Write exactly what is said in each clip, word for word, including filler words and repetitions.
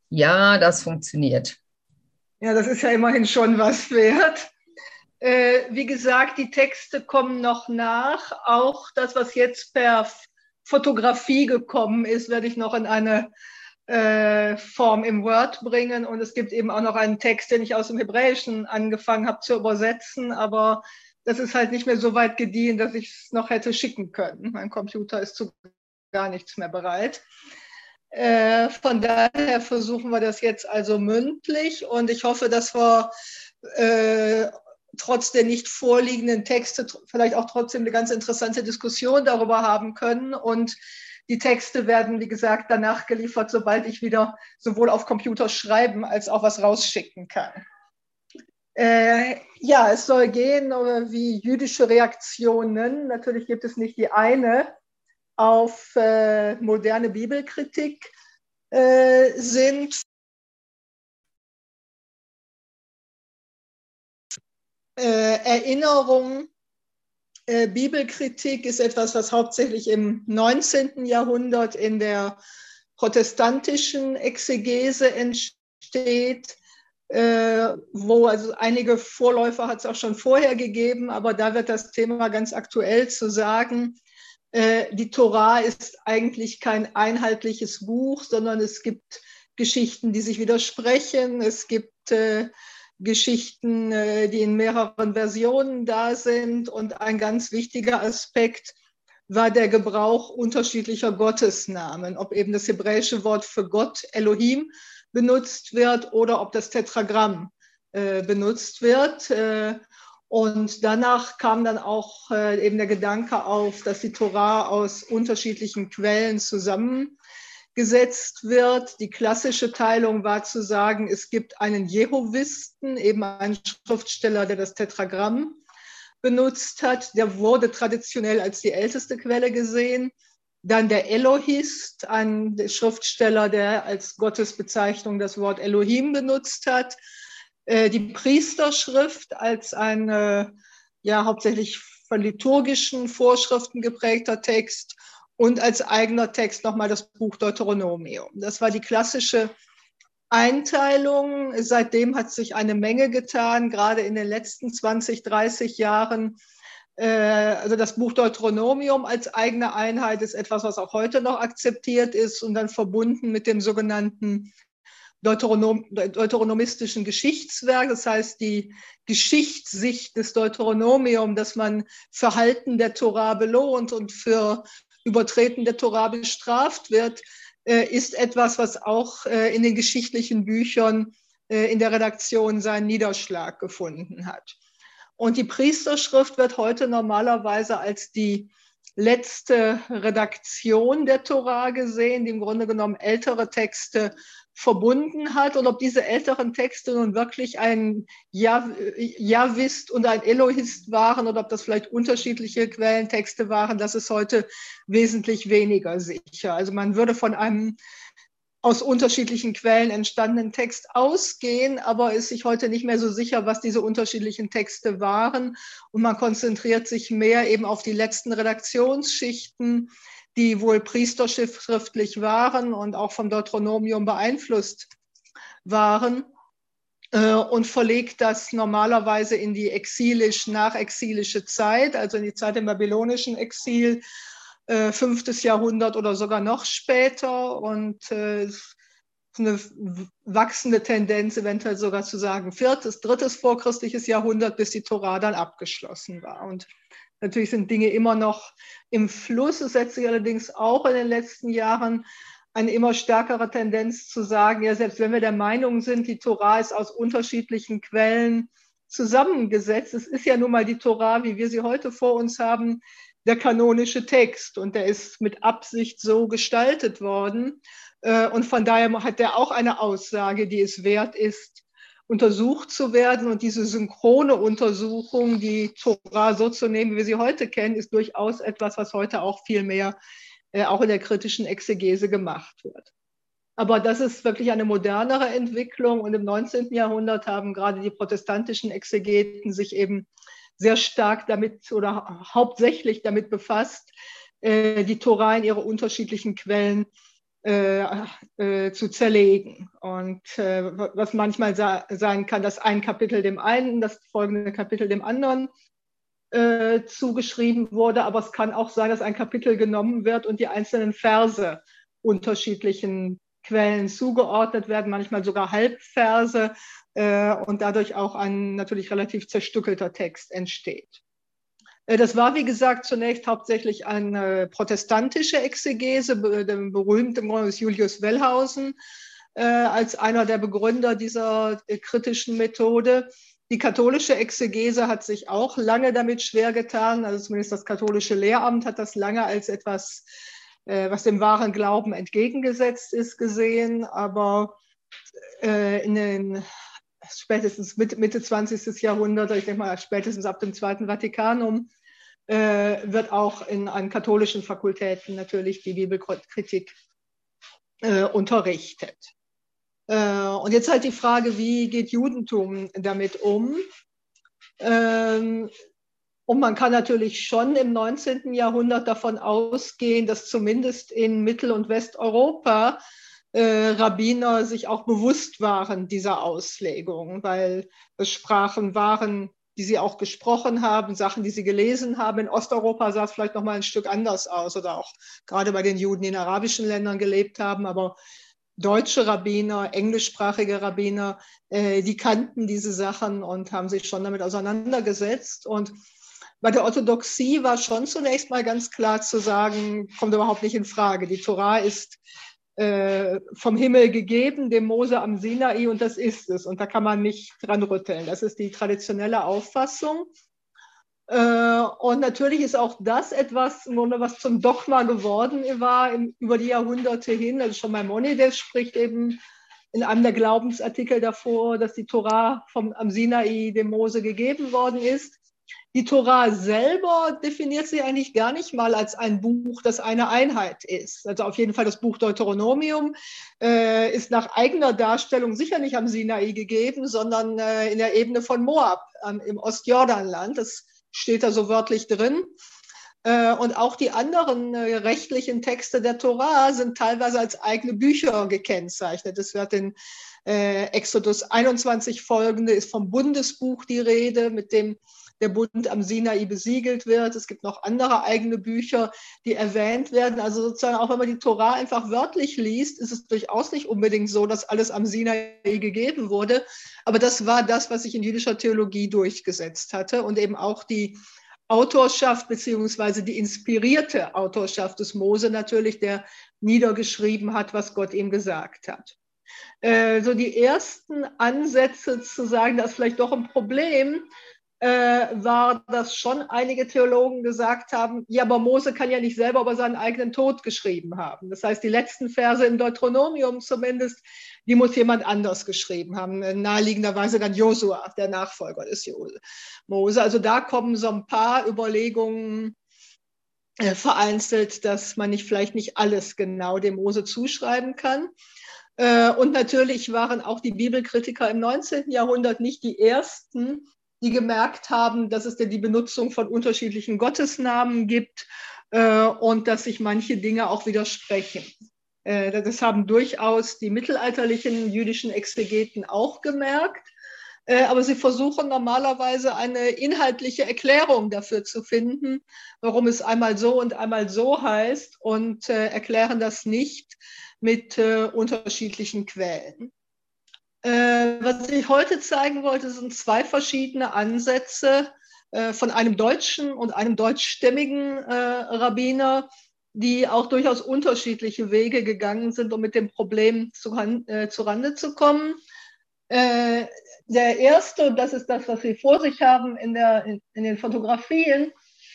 Ja, das funktioniert. Ja, das ist ja immerhin schon was wert. Äh, wie gesagt, die Texte kommen noch nach. Auch das, was jetzt per Fotografie gekommen ist, werde ich noch in eine äh, Form im Word bringen. Und es gibt eben auch noch einen Text, den ich aus dem Hebräischen angefangen habe zu übersetzen. Aber das ist halt nicht mehr so weit gediehen, dass ich es noch hätte schicken können. Mein Computer ist zu gar nichts mehr bereit. Äh, von daher versuchen wir das jetzt also mündlich. Und ich hoffe, dass wir äh, trotz der nicht vorliegenden Texte vielleicht auch trotzdem eine ganz interessante Diskussion darüber haben können. Und die Texte werden, wie gesagt, danach geliefert, sobald ich wieder sowohl auf Computer schreiben als auch was rausschicken kann. Äh, ja, es soll gehen äh, wie jüdische Reaktionen. Natürlich gibt es nicht die eine auf äh, moderne Bibelkritik äh, sind. Äh, Erinnerung, äh, Bibelkritik ist etwas, was hauptsächlich im neunzehnten Jahrhundert in der protestantischen Exegese entsteht, äh, wo also einige Vorläufer hat es auch schon vorher gegeben, aber da wird das Thema ganz aktuell zu sagen, äh, die Tora ist eigentlich kein einheitliches Buch, sondern es gibt Geschichten, die sich widersprechen, es gibt äh, Geschichten, die in mehreren Versionen da sind. Und ein ganz wichtiger Aspekt war der Gebrauch unterschiedlicher Gottesnamen, ob eben das hebräische Wort für Gott Elohim benutzt wird oder ob das Tetragramm äh, benutzt wird. Äh, und danach kam dann auch äh, eben der Gedanke auf, dass die Tora aus unterschiedlichen Quellen zusammen gesetzt wird. Die klassische Teilung war zu sagen, es gibt einen Jehovisten, eben einen Schriftsteller, der das Tetragramm benutzt hat. Der wurde traditionell als die älteste Quelle gesehen. Dann der Elohist, ein Schriftsteller, der als Gottesbezeichnung das Wort Elohim benutzt hat. Die Priesterschrift als ein ja hauptsächlich von liturgischen Vorschriften geprägter Text. Und als eigener Text nochmal das Buch Deuteronomium. Das war die klassische Einteilung. Seitdem hat sich eine Menge getan, gerade in den letzten zwanzig, dreißig Jahren. Also das Buch Deuteronomium als eigene Einheit ist etwas, was auch heute noch akzeptiert ist und dann verbunden mit dem sogenannten Deuteronom, deuteronomistischen Geschichtswerk, das heißt die Geschichtssicht des Deuteronomium, dass man Verhalten der Tora belohnt und für Übertreten der Tora bestraft wird, ist etwas, was auch in den geschichtlichen Büchern in der Redaktion seinen Niederschlag gefunden hat. Und die Priesterschrift wird heute normalerweise als die letzte Redaktion der Tora gesehen, die im Grunde genommen ältere Texte verbunden hat. Und ob diese älteren Texte nun wirklich ein Javist und ein Elohist waren oder ob das vielleicht unterschiedliche Quellentexte waren, das ist heute wesentlich weniger sicher. Also man würde von einem aus unterschiedlichen Quellen entstandenen Text ausgehen, aber ist sich heute nicht mehr so sicher, was diese unterschiedlichen Texte waren. Und man konzentriert sich mehr eben auf die letzten Redaktionsschichten, die wohl priesterschriftlich waren und auch vom Deuteronomium beeinflusst waren, äh, und verlegt das normalerweise in die exilisch-nachexilische Zeit, also in die Zeit im babylonischen Exil, äh, fünftes Jahrhundert oder sogar noch später, und äh, eine wachsende Tendenz, eventuell sogar zu sagen, viertes, drittes vorchristliches Jahrhundert, bis die Tora dann abgeschlossen war. Und natürlich sind Dinge immer noch im Fluss. Es setzt sich allerdings auch in den letzten Jahren eine immer stärkere Tendenz zu sagen, ja, selbst wenn wir der Meinung sind, die Tora ist aus unterschiedlichen Quellen zusammengesetzt, es ist ja nun mal die Tora, wie wir sie heute vor uns haben, der kanonische Text, und der ist mit Absicht so gestaltet worden. Und von daher hat der auch eine Aussage, die es wert ist, untersucht zu werden. Und diese synchrone Untersuchung, die Tora so zu nehmen, wie wir sie heute kennen, ist durchaus etwas, was heute auch viel mehr äh, auch in der kritischen Exegese gemacht wird. Aber das ist wirklich eine modernere Entwicklung. Und im neunzehnten Jahrhundert haben gerade die protestantischen Exegeten sich eben sehr stark damit oder hauptsächlich damit befasst, äh, die Tora in ihre unterschiedlichen Quellen äh, äh, zu zerlegen. Und äh, was manchmal sein kann, dass ein Kapitel dem einen, das folgende Kapitel dem anderen äh, zugeschrieben wurde. Aber es kann auch sein, dass ein Kapitel genommen wird und die einzelnen Verse unterschiedlichen Quellen zugeordnet werden, manchmal sogar Halbverse äh, und dadurch auch ein natürlich relativ zerstückelter Text entsteht. Das war, wie gesagt, zunächst hauptsächlich eine protestantische Exegese. Der berühmte ist Julius Wellhausen äh, als einer der Begründer dieser äh, kritischen Methode. Die katholische Exegese hat sich auch lange damit schwer getan. Also zumindest das katholische Lehramt hat das lange als etwas, äh, was dem wahren Glauben entgegengesetzt ist, gesehen. Aber äh, in den spätestens Mitte, Mitte zwanzigsten Jahrhundert, ich denke mal spätestens ab dem Zweiten Vatikanum, äh, wird auch in an katholischen Fakultäten natürlich die Bibelkritik äh, unterrichtet. Äh, und jetzt halt die Frage, wie geht Judentum damit um? Ähm, und man kann natürlich schon im neunzehnten Jahrhundert davon ausgehen, dass zumindest in Mittel- und Westeuropa Äh, Rabbiner sich auch bewusst waren dieser Auslegung, weil es Sprachen waren, die sie auch gesprochen haben, Sachen, die sie gelesen haben. In Osteuropa sah es vielleicht noch mal ein Stück anders aus oder auch gerade bei den Juden, die in arabischen Ländern gelebt haben, aber deutsche Rabbiner, englischsprachige Rabbiner, äh, die kannten diese Sachen und haben sich schon damit auseinandergesetzt. Und bei der Orthodoxie war schon zunächst mal ganz klar zu sagen, kommt überhaupt nicht in Frage. Die Tora ist äh, vom Himmel gegeben, dem Mose am Sinai, und das ist es. Und da kann man nicht dran rütteln. Das ist die traditionelle Auffassung. Äh, und natürlich ist auch das etwas, was zum Dogma geworden war im, über die Jahrhunderte hin. Also schon Maimonides spricht eben in einem der Glaubensartikel davor, dass die Tora vom, am Sinai dem Mose gegeben worden ist. Die Tora selber definiert sie eigentlich gar nicht mal als ein Buch, das eine Einheit ist. Also auf jeden Fall das Buch Deuteronomium äh, ist nach eigener Darstellung sicher nicht am Sinai gegeben, sondern äh, in der Ebene von Moab ähm, im Ostjordanland. Das steht da so wörtlich drin. Äh, und auch die anderen äh, rechtlichen Texte der Tora sind teilweise als eigene Bücher gekennzeichnet. Es wird in äh, Exodus einundzwanzig folgende, ist vom Bundesbuch die Rede, mit dem der Bund am Sinai besiegelt wird. Es gibt noch andere eigene Bücher, die erwähnt werden. Also sozusagen auch wenn man die Tora einfach wörtlich liest, ist es durchaus nicht unbedingt so, dass alles am Sinai gegeben wurde. Aber das war das, was sich in jüdischer Theologie durchgesetzt hatte und eben auch die Autorschaft beziehungsweise die inspirierte Autorschaft des Mose natürlich, der niedergeschrieben hat, was Gott ihm gesagt hat. Äh, so die ersten Ansätze zu sagen, das ist vielleicht doch ein Problem, Äh, war, dass schon einige Theologen gesagt haben, ja, aber Mose kann ja nicht selber über seinen eigenen Tod geschrieben haben. Das heißt, die letzten Verse im Deuteronomium zumindest, die muss jemand anders geschrieben haben. Naheliegenderweise dann Josua, der Nachfolger des Mose. Also da kommen so ein paar Überlegungen äh, vereinzelt, dass man nicht vielleicht nicht alles genau dem Mose zuschreiben kann. Äh, und natürlich waren auch die Bibelkritiker im neunzehnten Jahrhundert nicht die ersten, die gemerkt haben, dass es denn die Benutzung von unterschiedlichen Gottesnamen gibt äh, und dass sich manche Dinge auch widersprechen. Äh, das haben durchaus die mittelalterlichen jüdischen Exegeten auch gemerkt, äh, aber sie versuchen normalerweise eine inhaltliche Erklärung dafür zu finden, warum es einmal so und einmal so heißt und äh, erklären das nicht mit äh, unterschiedlichen Quellen. Äh, was ich heute zeigen wollte, sind zwei verschiedene Ansätze äh, von einem deutschen und einem deutschstämmigen äh, Rabbiner, die auch durchaus unterschiedliche Wege gegangen sind, um mit dem Problem zu, äh, zurande zu kommen. Äh, der erste, und das ist das, was Sie vor sich haben in, der, in, in den Fotografien,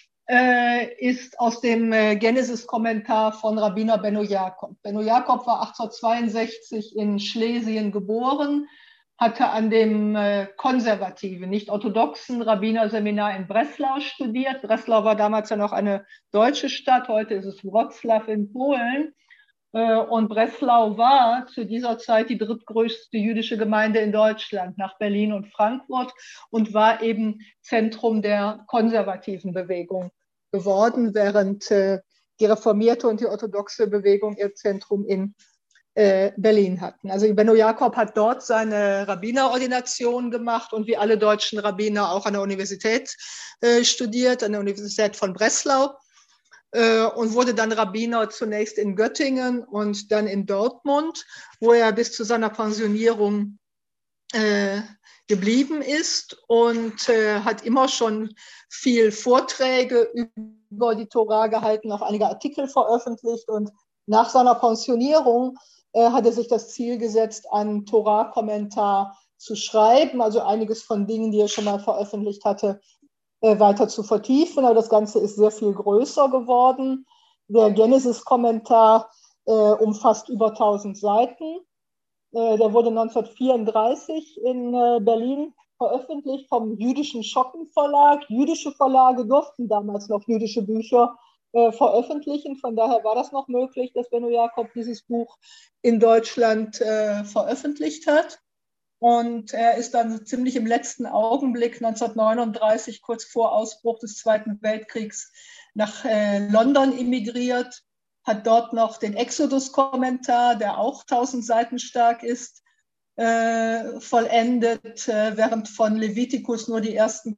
äh, ist aus dem äh, Genesis-Kommentar von Rabbiner Benno Jakob. Benno Jakob war achtzehnhundertzweiundsechzig in Schlesien geboren, hatte an dem äh, konservativen, nicht orthodoxen Rabbinerseminar in Breslau studiert. Breslau war damals ja noch eine deutsche Stadt, heute ist es Wrocław in Polen. Äh, und Breslau war zu dieser Zeit die drittgrößte jüdische Gemeinde in Deutschland, nach Berlin und Frankfurt, und war eben Zentrum der konservativen Bewegung geworden, während äh, die reformierte und die orthodoxe Bewegung ihr Zentrum in äh, Berlin hatten. Also Benno Jakob hat dort seine Rabbinerordination gemacht und wie alle deutschen Rabbiner auch an der Universität äh, studiert, an der Universität von Breslau. Und wurde dann Rabbiner zunächst in Göttingen und dann in Dortmund, wo er bis zu seiner Pensionierung äh, geblieben ist und äh, hat immer schon viel Vorträge über die Tora gehalten, auch einige Artikel veröffentlicht. Und nach seiner Pensionierung äh, hat er sich das Ziel gesetzt, einen Tora-Kommentar zu schreiben, also einiges von Dingen, die er schon mal veröffentlicht hatte, weiter zu vertiefen, aber das Ganze ist sehr viel größer geworden. Der Genesis-Kommentar äh, umfasst über tausend Seiten. Äh, der wurde neunzehnhundertvierunddreißig in äh, Berlin veröffentlicht vom jüdischen Schocken-Verlag. Jüdische Verlage durften damals noch jüdische Bücher äh, veröffentlichen. Von daher war das noch möglich, dass Benno Jakob dieses Buch in Deutschland äh, veröffentlicht hat. Und er ist dann ziemlich im letzten Augenblick neunzehnhundertneununddreißig, kurz vor Ausbruch des Zweiten Weltkriegs, nach äh, London emigriert, hat dort noch den Exodus-Kommentar, der auch tausend Seiten stark ist, äh, vollendet, äh, während von Levitikus nur die ersten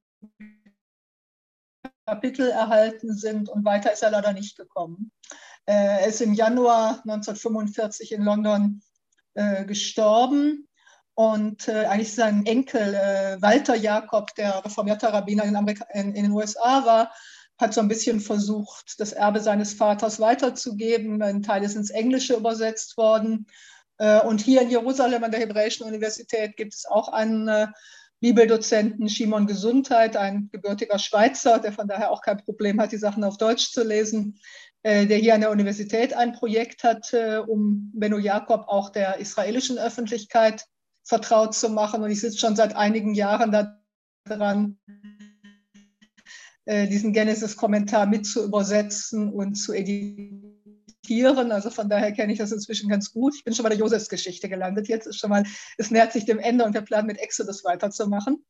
Kapitel erhalten sind und weiter ist er leider nicht gekommen. Äh, er ist im Januar neunzehnhundertfünfundvierzig in London äh, gestorben. Und äh, eigentlich sein Enkel äh, Walter Jakob, der reformierter Rabbiner in, Amerika in, in den U S A war, hat so ein bisschen versucht, das Erbe seines Vaters weiterzugeben. Ein Teil ist ins Englische übersetzt worden. Äh, und hier in Jerusalem an der Hebräischen Universität gibt es auch einen äh, Bibeldozenten, Shimon Gesundheit, ein gebürtiger Schweizer, der von daher auch kein Problem hat, die Sachen auf Deutsch zu lesen, äh, der hier an der Universität ein Projekt hat, äh, um Benno Jakob auch der israelischen Öffentlichkeit vertraut zu machen. Und ich sitze schon seit einigen Jahren daran, äh, diesen Genesis-Kommentar mit zu übersetzen und zu editieren. Also von daher kenne ich das inzwischen ganz gut. Ich bin schon bei der Josefsgeschichte gelandet. Jetzt ist schon mal, es nähert sich dem Ende und der Plan mit Exodus weiterzumachen.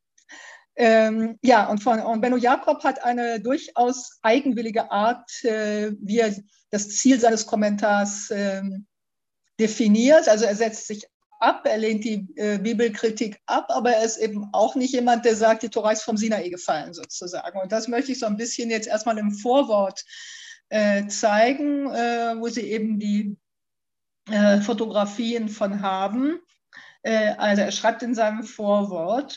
Ähm, ja, und, von, und Benno Jakob hat eine durchaus eigenwillige Art, äh, wie er das Ziel seines Kommentars äh, definiert. Also er setzt sich ab, er lehnt die äh, Bibelkritik ab, aber er ist eben auch nicht jemand, der sagt, die Tora ist vom Sinai gefallen sozusagen. Und das möchte ich so ein bisschen jetzt erstmal im Vorwort äh, zeigen, äh, wo Sie eben die äh, Fotografien von haben. Äh, also er schreibt in seinem Vorwort,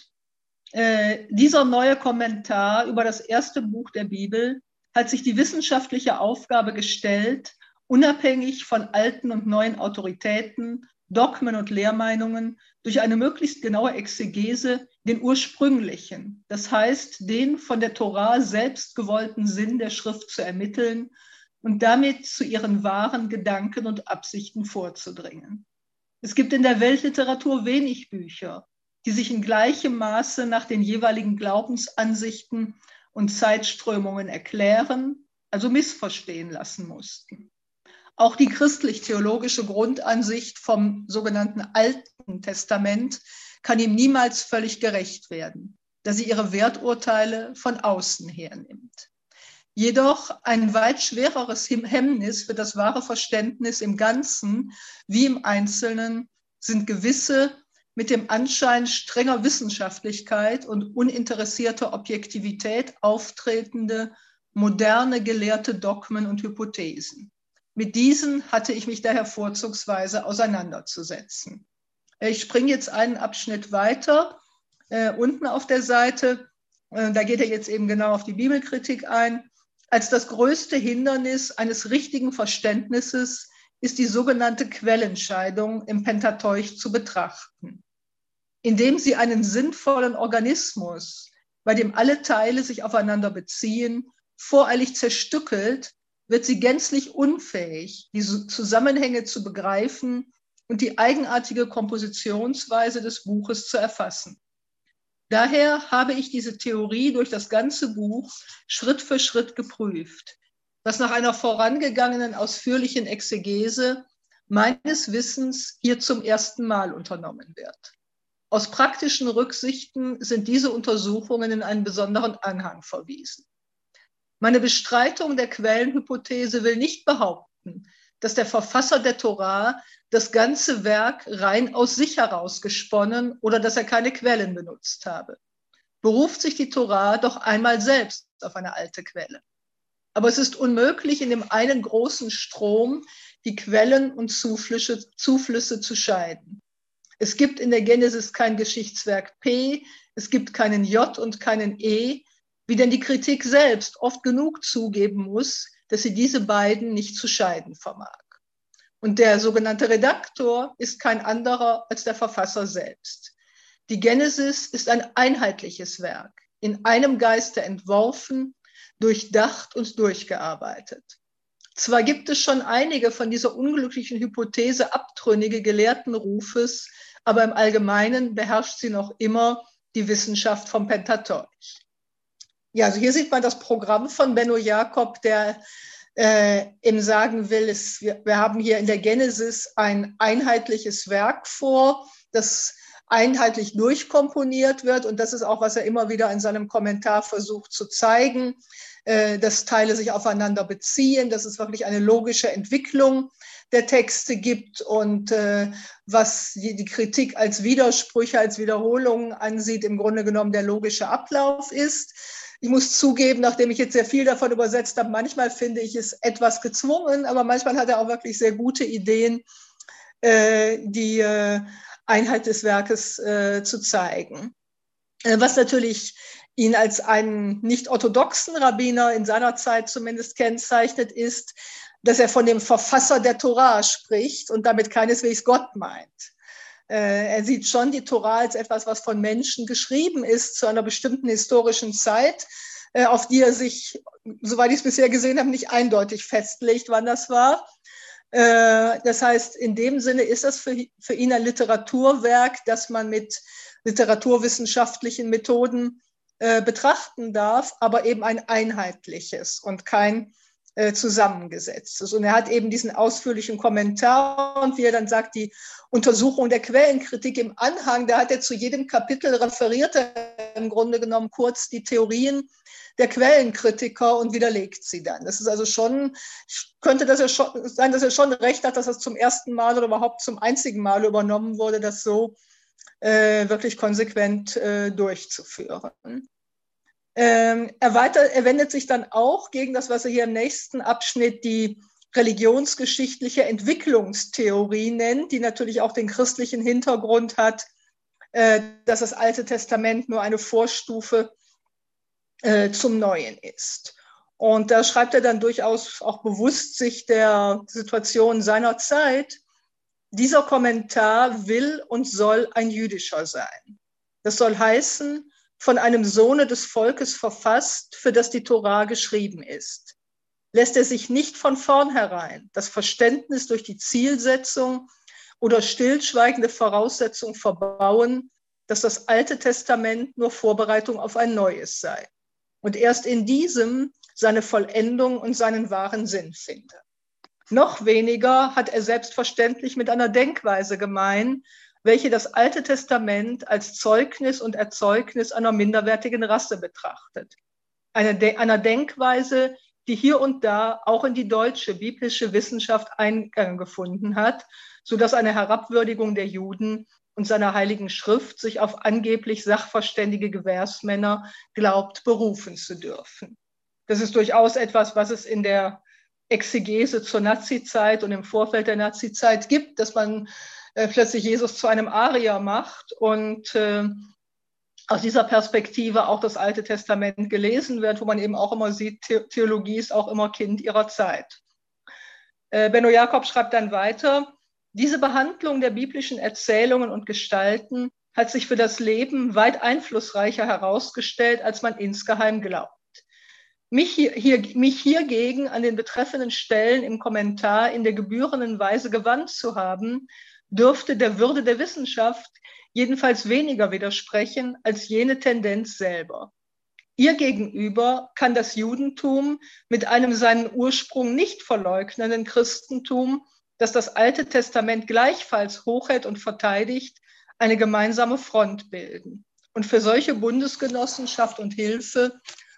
äh, dieser neue Kommentar über das erste Buch der Bibel hat sich die wissenschaftliche Aufgabe gestellt, unabhängig von alten und neuen Autoritäten, Dogmen und Lehrmeinungen durch eine möglichst genaue Exegese den ursprünglichen, das heißt den von der Tora selbst gewollten Sinn der Schrift zu ermitteln und damit zu ihren wahren Gedanken und Absichten vorzudringen. Es gibt in der Weltliteratur wenig Bücher, die sich in gleichem Maße nach den jeweiligen Glaubensansichten und Zeitströmungen erklären, also missverstehen lassen mussten. Auch die christlich-theologische Grundansicht vom sogenannten Alten Testament kann ihm niemals völlig gerecht werden, da sie ihre Werturteile von außen hernimmt. Jedoch ein weit schwereres Hemmnis für das wahre Verständnis im Ganzen wie im Einzelnen sind gewisse, mit dem Anschein strenger Wissenschaftlichkeit und uninteressierter Objektivität auftretende, moderne gelehrte Dogmen und Hypothesen. Mit diesen hatte ich mich daher vorzugsweise auseinanderzusetzen. Ich springe jetzt einen Abschnitt weiter, äh, unten auf der Seite, äh, da geht er jetzt eben genau auf die Bibelkritik ein. Als das größte Hindernis eines richtigen Verständnisses ist die sogenannte Quellenscheidung im Pentateuch zu betrachten. Indem sie einen sinnvollen Organismus, bei dem alle Teile sich aufeinander beziehen, voreilig zerstückelt, wird sie gänzlich unfähig, die Zusammenhänge zu begreifen und die eigenartige Kompositionsweise des Buches zu erfassen. Daher habe ich diese Theorie durch das ganze Buch Schritt für Schritt geprüft, was nach einer vorangegangenen ausführlichen Exegese meines Wissens hier zum ersten Mal unternommen wird. Aus praktischen Rücksichten sind diese Untersuchungen in einen besonderen Anhang verwiesen. Meine Bestreitung der Quellenhypothese will nicht behaupten, dass der Verfasser der Tora das ganze Werk rein aus sich heraus gesponnen oder dass er keine Quellen benutzt habe. Beruft sich die Tora doch einmal selbst auf eine alte Quelle. Aber es ist unmöglich, in dem einen großen Strom die Quellen und Zuflüsse, Zuflüsse zu scheiden. Es gibt in der Genesis kein Geschichtswerk P, es gibt keinen J und keinen E, wie denn die Kritik selbst oft genug zugeben muss, dass sie diese beiden nicht zu scheiden vermag. Und der sogenannte Redaktor ist kein anderer als der Verfasser selbst. Die Genesis ist ein einheitliches Werk, in einem Geiste entworfen, durchdacht und durchgearbeitet. Zwar gibt es schon einige von dieser unglücklichen Hypothese abtrünnige Gelehrtenrufes, aber im Allgemeinen beherrscht sie noch immer die Wissenschaft vom Pentateuch. Ja, also hier sieht man das Programm von Benno Jakob, der äh, eben sagen will, es, wir, wir haben hier in der Genesis ein einheitliches Werk vor, das einheitlich durchkomponiert wird. Und das ist auch, was er immer wieder in seinem Kommentar versucht zu zeigen, äh, dass Teile sich aufeinander beziehen, dass es wirklich eine logische Entwicklung der Texte gibt und äh, was die, die Kritik als Widersprüche, als Wiederholungen ansieht, im Grunde genommen der logische Ablauf ist. Ich muss zugeben, nachdem ich jetzt sehr viel davon übersetzt habe, manchmal finde ich es etwas gezwungen, aber manchmal hat er auch wirklich sehr gute Ideen, äh, die äh, Einheit des Werkes äh, zu zeigen. Äh, was natürlich ihn als einen nicht orthodoxen Rabbiner in seiner Zeit zumindest kennzeichnet, ist, dass er von dem Verfasser der Tora spricht und damit keineswegs Gott meint. Er sieht schon die Tora als etwas, was von Menschen geschrieben ist zu einer bestimmten historischen Zeit, auf die er sich, soweit ich es bisher gesehen habe, nicht eindeutig festlegt, wann das war. Das heißt, in dem Sinne ist das für, für ihn ein Literaturwerk, das man mit literaturwissenschaftlichen Methoden betrachten darf, aber eben ein einheitliches und kein zusammengesetztes. Und er hat eben diesen ausführlichen Kommentar und wie er dann sagt, die Untersuchung der Quellenkritik im Anhang, da hat er zu jedem Kapitel referiert, er im Grunde genommen kurz die Theorien der Quellenkritiker und widerlegt sie dann. Das ist also schon, könnte das ja schon sein, dass er schon recht hat, dass das zum ersten Mal oder überhaupt zum einzigen Mal übernommen wurde, das so äh, wirklich konsequent äh, durchzuführen. Ähm, er, weiter, er wendet sich dann auch gegen das, was er hier im nächsten Abschnitt die religionsgeschichtliche Entwicklungstheorie nennt, die natürlich auch den christlichen Hintergrund hat, äh, dass das Alte Testament nur eine Vorstufe äh, zum Neuen ist. Und da schreibt er dann durchaus auch bewusst sich der Situation seiner Zeit. Dieser Kommentar will und soll ein jüdischer sein. Das soll heißen, von einem Sohne des Volkes verfasst, für das die Tora geschrieben ist. Lässt er sich nicht von vornherein das Verständnis durch die Zielsetzung oder stillschweigende Voraussetzung verbauen, dass das Alte Testament nur Vorbereitung auf ein neues sei und erst in diesem seine Vollendung und seinen wahren Sinn finde. Noch weniger hat er selbstverständlich mit einer Denkweise gemein, welche das Alte Testament als Zeugnis und Erzeugnis einer minderwertigen Rasse betrachtet. Eine De- einer Denkweise, die hier und da auch in die deutsche biblische Wissenschaft Eingang gefunden hat, sodass eine Herabwürdigung der Juden und seiner Heiligen Schrift sich auf angeblich sachverständige Gewährsmänner glaubt, berufen zu dürfen. Das ist durchaus etwas, was es in der Exegese zur Nazizeit und im Vorfeld der Nazizeit gibt, dass man äh, plötzlich Jesus zu einem Arier macht und äh, aus dieser Perspektive auch das Alte Testament gelesen wird, wo man eben auch immer sieht, The- Theologie ist auch immer Kind ihrer Zeit. Äh, Benno Jakob schreibt dann weiter, diese Behandlung der biblischen Erzählungen und Gestalten hat sich für das Leben weit einflussreicher herausgestellt, als man insgeheim glaubt. Mich, hier, hier, mich hiergegen an den betreffenden Stellen im Kommentar in der gebührenden Weise gewandt zu haben, dürfte der Würde der Wissenschaft jedenfalls weniger widersprechen als jene Tendenz selber. Ihr gegenüber kann das Judentum mit einem seinen Ursprung nicht verleugnenden Christentum, das das Alte Testament gleichfalls hochhält und verteidigt, eine gemeinsame Front bilden. Und für solche Bundesgenossenschaft und Hilfe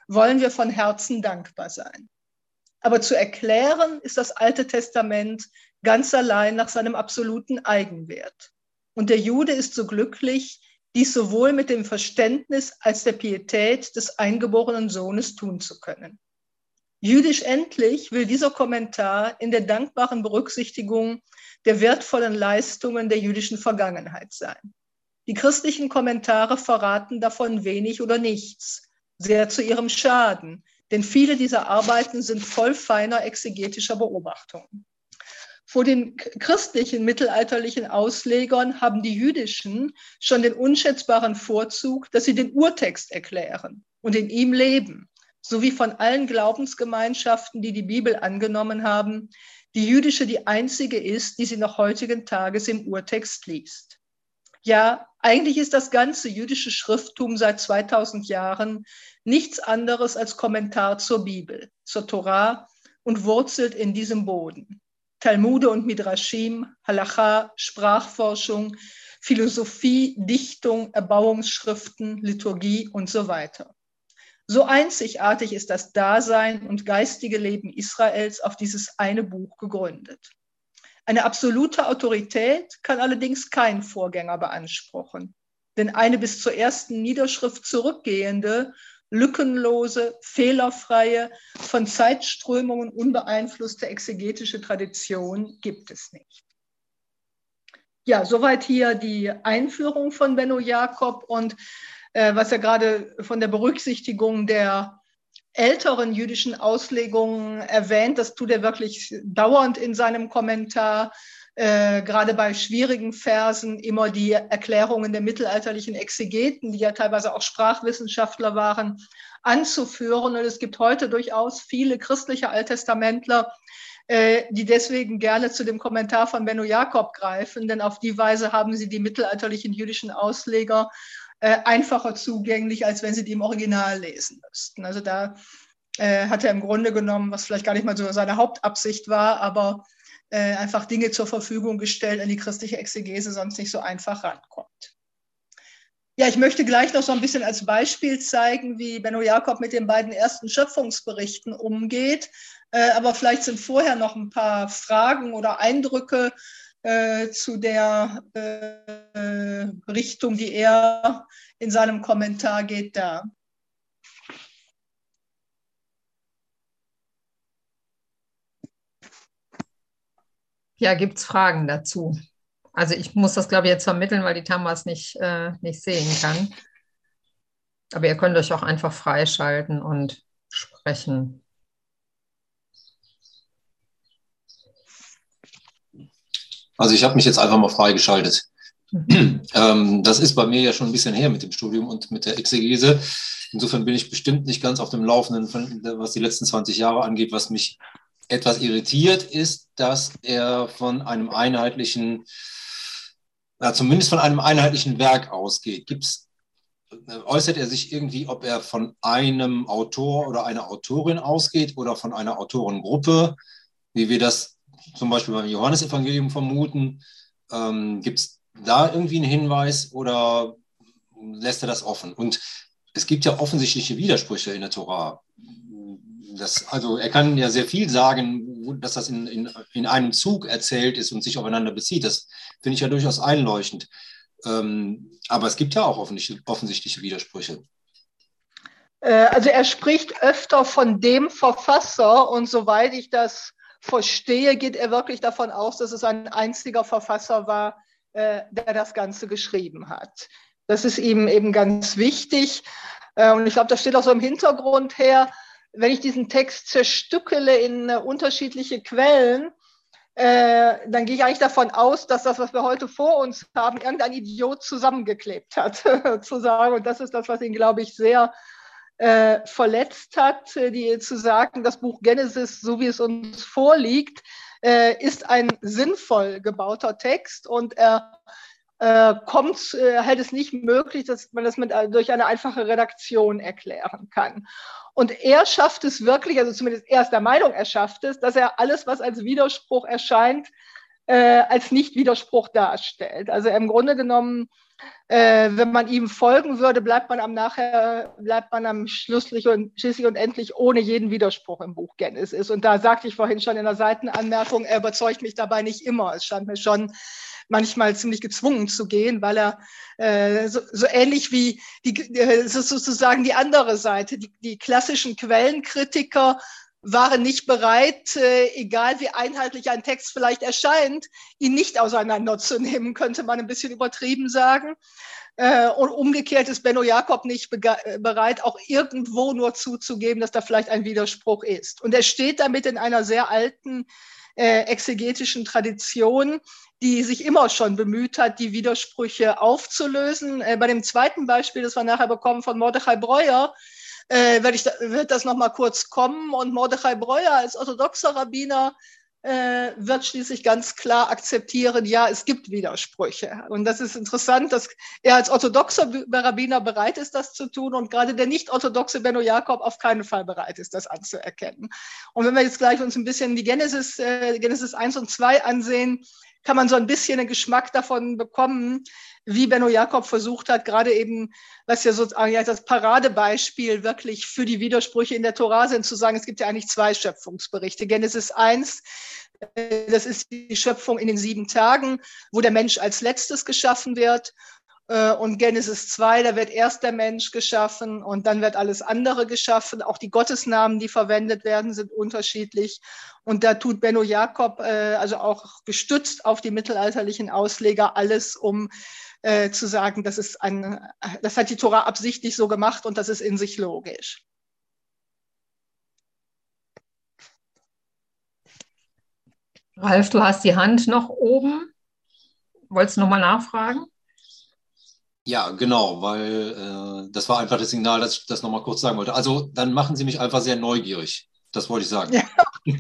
wollen wir von Herzen dankbar sein. Aber zu erklären ist das Alte Testament ganz allein nach seinem absoluten Eigenwert. Und der Jude ist so glücklich, dies sowohl mit dem Verständnis als der Pietät des eingeborenen Sohnes tun zu können. Jüdisch endlich will dieser Kommentar in der dankbaren Berücksichtigung der wertvollen Leistungen der jüdischen Vergangenheit sein. Die christlichen Kommentare verraten davon wenig oder nichts, sehr zu ihrem Schaden, denn viele dieser Arbeiten sind voll feiner exegetischer Beobachtungen. Vor den christlichen mittelalterlichen Auslegern haben die jüdischen schon den unschätzbaren Vorzug, dass sie den Urtext erklären und in ihm leben, sowie von allen Glaubensgemeinschaften, die die Bibel angenommen haben, die jüdische die einzige ist, die sie noch heutigen Tages im Urtext liest. Ja, eigentlich ist das ganze jüdische Schrifttum seit zweitausend Jahren nichts anderes als Kommentar zur Bibel, zur Torah und wurzelt in diesem Boden. Talmude und Midrashim, Halacha, Sprachforschung, Philosophie, Dichtung, Erbauungsschriften, Liturgie und so weiter. So einzigartig ist das Dasein und geistige Leben Israels auf dieses eine Buch gegründet. Eine absolute Autorität kann allerdings kein Vorgänger beanspruchen, denn eine bis zur ersten Niederschrift zurückgehende, lückenlose, fehlerfreie, von Zeitströmungen unbeeinflusste exegetische Tradition gibt es nicht. Ja, soweit hier die Einführung von Benno Jakob und äh, was er gerade von der Berücksichtigung der älteren jüdischen Auslegungen erwähnt, das tut er wirklich dauernd in seinem Kommentar, äh, gerade bei schwierigen Versen immer die Erklärungen der mittelalterlichen Exegeten, die ja teilweise auch Sprachwissenschaftler waren, anzuführen. Und es gibt heute durchaus viele christliche Alttestamentler, äh, die deswegen gerne zu dem Kommentar von Benno Jakob greifen, denn auf die Weise haben sie die mittelalterlichen jüdischen Ausleger äh, einfacher zugänglich, als wenn sie die im Original lesen müssten. Also da äh, hat er im Grunde genommen, was vielleicht gar nicht mal so seine Hauptabsicht war, aber Äh, einfach Dinge zur Verfügung gestellt, an die christliche Exegese sonst nicht so einfach rankommt. Ja, ich möchte gleich noch so ein bisschen als Beispiel zeigen, wie Benno Jakob mit den beiden ersten Schöpfungsberichten umgeht. Äh, aber vielleicht sind vorher noch ein paar Fragen oder Eindrücke äh, zu der äh, Richtung, die er in seinem Kommentar geht, da. Ja, gibt es Fragen dazu? Also ich muss das, glaube ich, jetzt vermitteln, weil die Tamara es nicht, äh, nicht sehen kann. Aber ihr könnt euch auch einfach freischalten und sprechen. Also ich habe mich jetzt einfach mal freigeschaltet. Mhm. Ähm, das ist bei mir ja schon ein bisschen her mit dem Studium und mit der Exegese. Insofern bin ich bestimmt nicht ganz auf dem Laufenden, was die letzten zwanzig Jahre angeht. Was mich etwas irritiert, ist, dass er von einem einheitlichen, ja, zumindest von einem einheitlichen Werk ausgeht. Gibt's, äußert er sich irgendwie, ob er von einem Autor oder einer Autorin ausgeht oder von einer Autorengruppe, wie wir das zum Beispiel beim Johannesevangelium vermuten? Ähm, Gibt es da irgendwie einen Hinweis oder lässt er das offen? Und es gibt ja offensichtliche Widersprüche in der Torah. Das, also er kann ja sehr viel sagen, dass das in, in, in einem Zug erzählt ist und sich aufeinander bezieht. Das finde ich ja durchaus einleuchtend. Ähm, aber es gibt ja auch offensichtliche, offensichtliche Widersprüche. Also er spricht öfter von dem Verfasser und soweit ich das verstehe, geht er wirklich davon aus, dass es ein einziger Verfasser war, äh, der das Ganze geschrieben hat. Das ist ihm eben ganz wichtig. Äh, und ich glaube, das steht auch so im Hintergrund her, wenn ich diesen Text zerstückele in äh, unterschiedliche Quellen, äh, dann gehe ich eigentlich davon aus, dass das, was wir heute vor uns haben, irgendein Idiot zusammengeklebt hat, sozusagen. Und das ist das, was ihn, glaube ich, sehr äh, verletzt hat, die, zu sagen, das Buch Genesis, so wie es uns vorliegt, äh, ist ein sinnvoll gebauter Text und er äh, kommt, äh, hält es nicht möglich, dass man das mit, äh, durch eine einfache Redaktion erklären kann. Und er schafft es wirklich, also zumindest er ist der Meinung, er schafft es, dass er alles, was als Widerspruch erscheint, äh, als Nicht-Widerspruch darstellt. Also im Grunde genommen Äh, wenn man ihm folgen würde, bleibt man am nachher, bleibt man am schlusslich und schließlich und endlich ohne jeden Widerspruch im Buch Genesis. Und da sagte ich vorhin schon in der Seitenanmerkung, er überzeugt mich dabei nicht immer. Es scheint mir schon manchmal ziemlich gezwungen zu gehen, weil er äh, so, so ähnlich wie die, äh, sozusagen die andere Seite, die, die klassischen Quellenkritiker waren nicht bereit, äh, egal wie einheitlich ein Text vielleicht erscheint, ihn nicht auseinanderzunehmen, könnte man ein bisschen übertrieben sagen. Äh, und umgekehrt ist Benno Jakob nicht bereit, auch irgendwo nur zuzugeben, dass da vielleicht ein Widerspruch ist. Und er steht damit in einer sehr alten äh, exegetischen Tradition, die sich immer schon bemüht hat, die Widersprüche aufzulösen. Äh, bei dem zweiten Beispiel, das wir nachher bekommen von Mordechai Breuer, äh, werde ich da, wird das noch mal kurz kommen. Und Mordechai Breuer als orthodoxer Rabbiner äh, wird schließlich ganz klar akzeptieren, ja, es gibt Widersprüche. Und das ist interessant, dass er als orthodoxer Rabbiner bereit ist, das zu tun und gerade der nicht-orthodoxe Benno Jakob auf keinen Fall bereit ist, das anzuerkennen. Und wenn wir jetzt gleich uns ein bisschen die Genesis, äh, Genesis eins und zwei ansehen, kann man so ein bisschen einen Geschmack davon bekommen, wie Benno Jakob versucht hat, gerade eben, was ja sozusagen ja das Paradebeispiel wirklich für die Widersprüche in der Tora sind, zu sagen, es gibt ja eigentlich zwei Schöpfungsberichte. Genesis eins, das ist die Schöpfung in den sieben Tagen, wo der Mensch als letztes geschaffen wird. Und Genesis zwei, da wird erst der Mensch geschaffen und dann wird alles andere geschaffen. Auch die Gottesnamen, die verwendet werden, sind unterschiedlich. Und da tut Benno Jakob, also auch gestützt auf die mittelalterlichen Ausleger, alles, um äh, zu sagen, das ist ein, das hat die Tora absichtlich so gemacht und das ist in sich logisch. Ralf, du hast die Hand noch oben. Wolltest du nochmal nachfragen? Ja, genau, weil äh, das war einfach das Signal, dass ich das nochmal kurz sagen wollte. Also dann machen Sie mich einfach sehr neugierig. Das wollte ich sagen. Ja.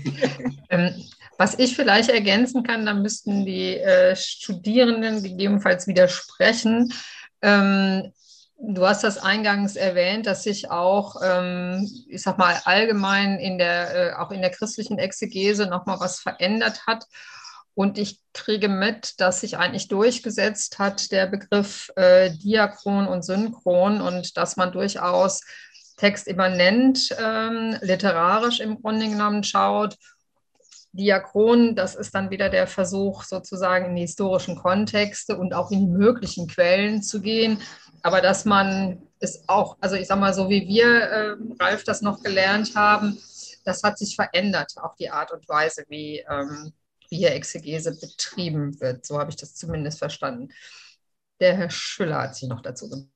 ähm, was ich vielleicht ergänzen kann, da müssten die äh, Studierenden gegebenenfalls widersprechen. Ähm, du hast das eingangs erwähnt, dass sich auch, ähm, ich sag mal, allgemein in der, äh, auch in der christlichen Exegese nochmal was verändert hat. Und ich kriege mit, dass sich eigentlich durchgesetzt hat der Begriff äh, Diachron und Synchron und dass man durchaus textimmanent, ähm, literarisch im Grunde genommen schaut. Diachron, das ist dann wieder der Versuch, sozusagen in die historischen Kontexte und auch in die möglichen Quellen zu gehen. Aber dass man es auch, also ich sage mal so, wie wir, äh, Ralf, das noch gelernt haben, das hat sich verändert, auch die Art und Weise, wie ähm, wie hier Exegese betrieben wird. So habe ich das zumindest verstanden. Der Herr Schüller hat sich noch dazu gesagt.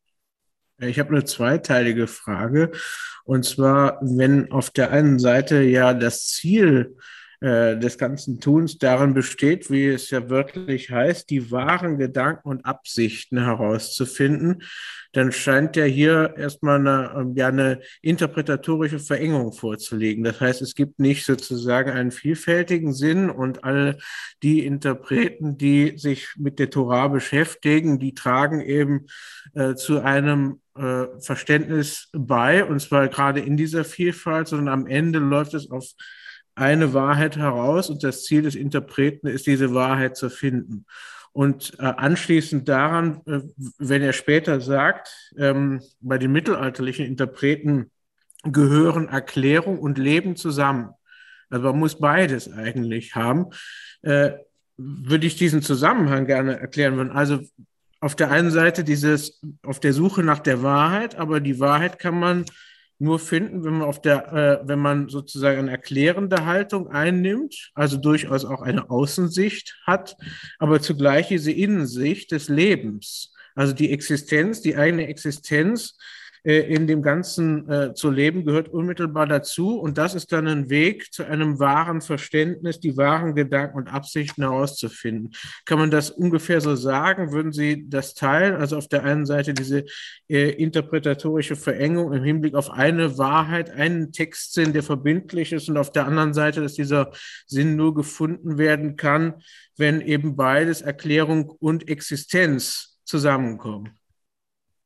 Ich habe eine zweiteilige Frage. Und zwar, wenn auf der einen Seite ja das Ziel äh, des ganzen Tuns darin besteht, wie es ja wörtlich heißt, die wahren Gedanken und Absichten herauszufinden, dann scheint ja hier erstmal eine, ja, eine interpretatorische Verengung vorzulegen. Das heißt, es gibt nicht sozusagen einen vielfältigen Sinn und alle die Interpreten, die sich mit der Tora beschäftigen, die tragen eben äh, zu einem äh, Verständnis bei, und zwar gerade in dieser Vielfalt, sondern am Ende läuft es auf eine Wahrheit heraus und das Ziel des Interpreten ist, diese Wahrheit zu finden. Und äh, anschließend daran, äh, wenn er später sagt, ähm, bei den mittelalterlichen Interpreten gehören Erklärung und Leben zusammen. Also man muss beides eigentlich haben. Äh, würde ich diesen Zusammenhang gerne erklären wollen. Also auf der einen Seite dieses, auf der Suche nach der Wahrheit, aber die Wahrheit kann man nur finden, wenn man auf der, äh, wenn man sozusagen eine erklärende Haltung einnimmt, also durchaus auch eine Außensicht hat, aber zugleich diese Innensicht des Lebens, also die Existenz, die eigene Existenz äh, in dem Ganzen äh, zu leben, gehört unmittelbar dazu. Und das ist dann ein Weg zu einem wahren Verständnis, die wahren Gedanken und Absichten herauszufinden. Kann man das ungefähr so sagen? Würden Sie das teilen? Also auf der einen Seite diese äh, interpretatorische Verengung im Hinblick auf eine Wahrheit, einen Textsinn, der verbindlich ist, und auf der anderen Seite, dass dieser Sinn nur gefunden werden kann, wenn eben beides, Erklärung und Existenz, zusammenkommen.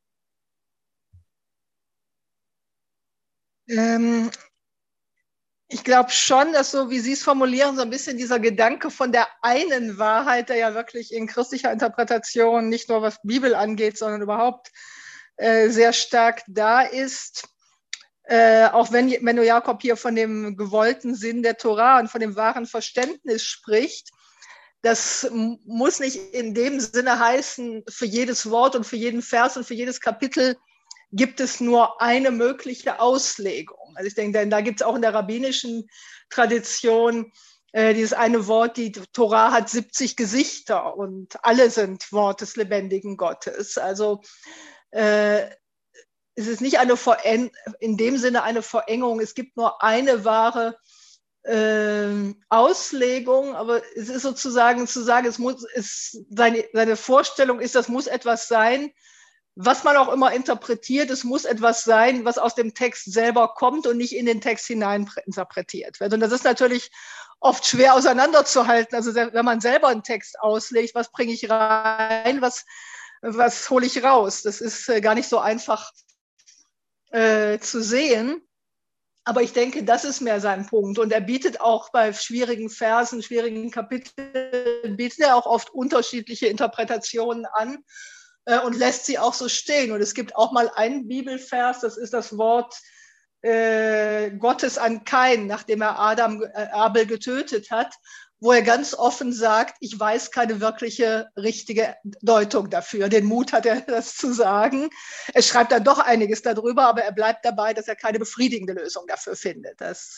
Ähm, Ich glaube schon, dass so, wie Sie es formulieren, so ein bisschen dieser Gedanke von der einen Wahrheit, der ja wirklich in christlicher Interpretation nicht nur was Bibel angeht, sondern überhaupt äh, sehr stark da ist. Äh, auch wenn, wenn du, Jakob, hier von dem gewollten Sinn der Tora und von dem wahren Verständnis spricht, das muss nicht in dem Sinne heißen, für jedes Wort und für jeden Vers und für jedes Kapitel gibt es nur eine mögliche Auslegung. Also ich denke, denn da gibt es auch in der rabbinischen Tradition äh, dieses eine Wort, die Tora hat siebzig Gesichter und alle sind Wort des lebendigen Gottes. Also äh, es ist nicht eine Veren- in dem Sinne eine Verengung, es gibt nur eine wahre äh, Auslegung, aber es ist sozusagen zu sagen, es muss, es, seine, seine Vorstellung ist, das muss etwas sein, was man auch immer interpretiert, es muss etwas sein, was aus dem Text selber kommt und nicht in den Text hinein interpretiert wird. Und das ist natürlich oft schwer auseinanderzuhalten. Also wenn man selber einen Text auslegt, was bringe ich rein, was, was hole ich raus? Das ist gar nicht so einfach äh, zu sehen. Aber ich denke, das ist mehr sein Punkt. Und er bietet auch bei schwierigen Versen, schwierigen Kapiteln, bietet er auch oft unterschiedliche Interpretationen an und lässt sie auch so stehen. Und es gibt auch mal einen Bibelvers, das ist das Wort äh, Gottes an Kain, nachdem er Adam, äh, Abel getötet hat, wo er ganz offen sagt, ich weiß keine wirkliche richtige Deutung dafür. Den Mut hat er, das zu sagen. Er schreibt dann doch einiges darüber, aber er bleibt dabei, dass er keine befriedigende Lösung dafür findet. Das,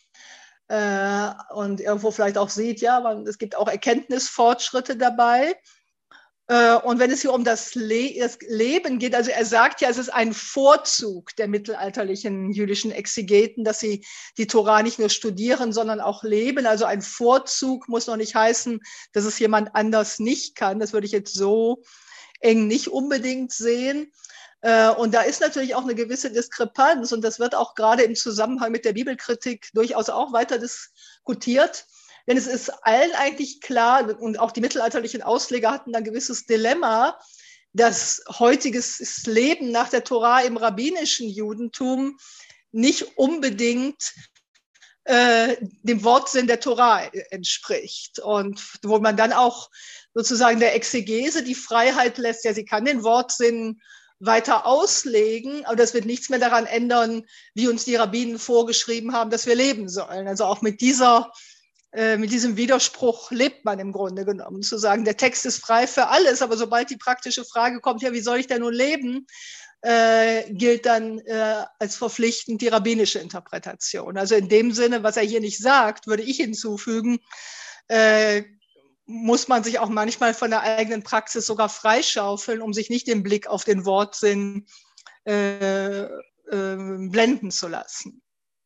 äh, und irgendwo vielleicht auch sieht, ja, es gibt auch Erkenntnisfortschritte dabei. Und wenn es hier um das, Le- das Leben geht, also er sagt ja, es ist ein Vorzug der mittelalterlichen jüdischen Exegeten, dass sie die Tora nicht nur studieren, sondern auch leben. Also ein Vorzug muss noch nicht heißen, dass es jemand anders nicht kann. Das würde ich jetzt so eng nicht unbedingt sehen. Und da ist natürlich auch eine gewisse Diskrepanz und das wird auch gerade im Zusammenhang mit der Bibelkritik durchaus auch weiter diskutiert. Denn es ist allen eigentlich klar, und auch die mittelalterlichen Ausleger hatten ein gewisses Dilemma, dass heutiges Leben nach der Tora im rabbinischen Judentum nicht unbedingt äh, dem Wortsinn der Tora entspricht. Und wo man dann auch sozusagen der Exegese die Freiheit lässt, ja, sie kann den Wortsinn weiter auslegen, aber das wird nichts mehr daran ändern, wie uns die Rabbinen vorgeschrieben haben, dass wir leben sollen. Also auch mit dieser mit diesem Widerspruch lebt man im Grunde genommen, zu sagen, der Text ist frei für alles, aber sobald die praktische Frage kommt, ja, wie soll ich denn nun leben, äh, gilt dann äh, als verpflichtend die rabbinische Interpretation. Also in dem Sinne, was er hier nicht sagt, würde ich hinzufügen, äh, muss man sich auch manchmal von der eigenen Praxis sogar freischaufeln, um sich nicht den Blick auf den Wortsinn äh, äh, blenden zu lassen.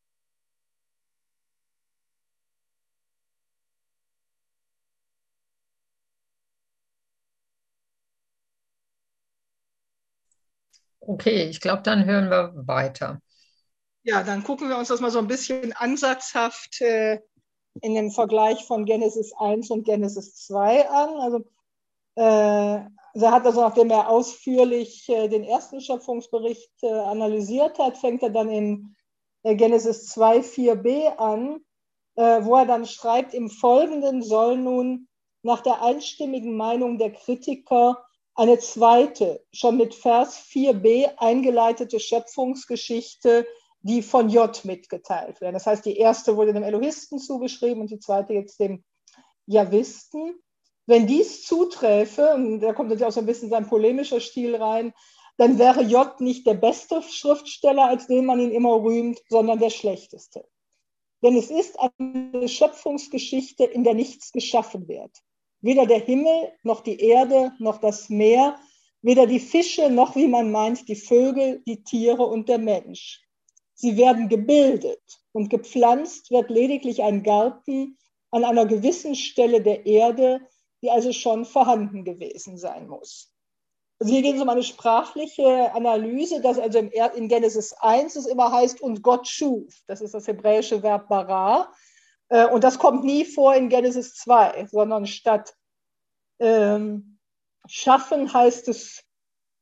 Okay, ich glaube, dann hören wir weiter. Ja, dann gucken wir uns das mal so ein bisschen ansatzhaft äh, in dem Vergleich von Genesis eins und Genesis zwei an. Also, äh, er hat also, nachdem er ausführlich äh, den ersten Schöpfungsbericht äh, analysiert hat, fängt er dann in äh, Genesis zwei, vier b an, äh, wo er dann schreibt, im Folgenden soll nun nach der einstimmigen Meinung der Kritiker eine zweite, schon mit Vers vier b eingeleitete Schöpfungsgeschichte, die von J mitgeteilt werden. Das heißt, die erste wurde dem Elohisten zugeschrieben und die zweite jetzt dem Jahwisten. Wenn dies zuträfe, und da kommt natürlich auch so ein bisschen sein polemischer Stil rein, dann wäre J nicht der beste Schriftsteller, als den man ihn immer rühmt, sondern der schlechteste. Denn es ist eine Schöpfungsgeschichte, in der nichts geschaffen wird. Weder der Himmel, noch die Erde, noch das Meer, weder die Fische, noch, wie man meint, die Vögel, die Tiere und der Mensch. Sie werden gebildet und gepflanzt wird lediglich ein Garten an einer gewissen Stelle der Erde, die also schon vorhanden gewesen sein muss. Also hier geht es um eine sprachliche Analyse, dass also in Genesis eins es immer heißt, und Gott schuf. Das ist das hebräische Verb bara. Und das kommt nie vor in Genesis zwei, sondern statt ähm, schaffen heißt es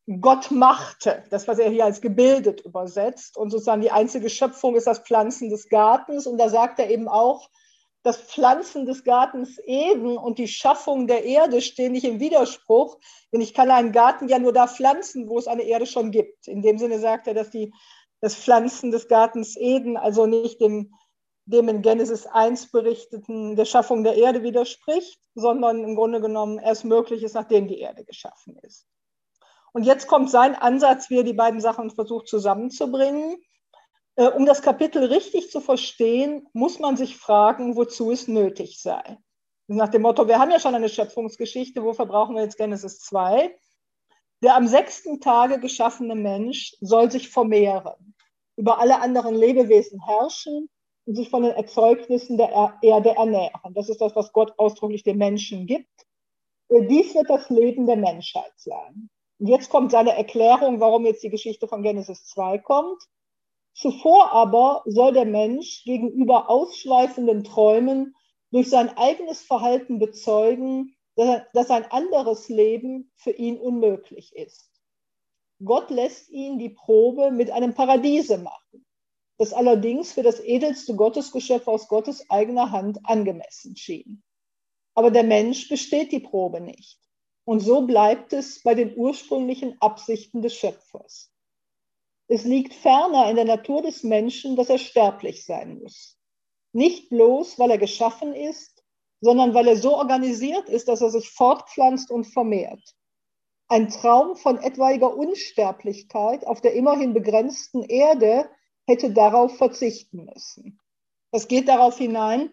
Gott machte, das, was er hier als gebildet übersetzt. Und sozusagen die einzige Schöpfung ist das Pflanzen des Gartens. Und da sagt er eben auch, das Pflanzen des Gartens Eden und die Schaffung der Erde stehen nicht im Widerspruch, denn ich kann einen Garten ja nur da pflanzen, wo es eine Erde schon gibt. In dem Sinne sagt er, dass die, das Pflanzen des Gartens Eden also nicht dem, dem in Genesis eins berichteten der Schaffung der Erde widerspricht, sondern im Grunde genommen erst möglich ist, nachdem die Erde geschaffen ist. Und jetzt kommt sein Ansatz, wie er die beiden Sachen versucht zusammenzubringen. Äh, um das Kapitel richtig zu verstehen, muss man sich fragen, wozu es nötig sei. Nach dem Motto, wir haben ja schon eine Schöpfungsgeschichte, wofür brauchen wir jetzt Genesis zwei? Der am sechsten Tage geschaffene Mensch soll sich vermehren, über alle anderen Lebewesen herrschen und sich von den Erzeugnissen der Erde ernähren. Das ist das, was Gott ausdrücklich dem Menschen gibt. Äh, dies wird das Leben der Menschheit sein. Und jetzt kommt seine Erklärung, warum jetzt die Geschichte von Genesis zwei kommt. Zuvor aber soll der Mensch gegenüber ausschweifenden Träumen durch sein eigenes Verhalten bezeugen, dass ein anderes Leben für ihn unmöglich ist. Gott lässt ihn die Probe mit einem Paradiese machen, das allerdings für das edelste Gottesgeschöpf aus Gottes eigener Hand angemessen schien. Aber der Mensch besteht die Probe nicht. Und so bleibt es bei den ursprünglichen Absichten des Schöpfers. Es liegt ferner in der Natur des Menschen, dass er sterblich sein muss. Nicht bloß, weil er geschaffen ist, sondern weil er so organisiert ist, dass er sich fortpflanzt und vermehrt. Ein Traum von etwaiger Unsterblichkeit auf der immerhin begrenzten Erde hätte darauf verzichten müssen. Das geht darauf hinein,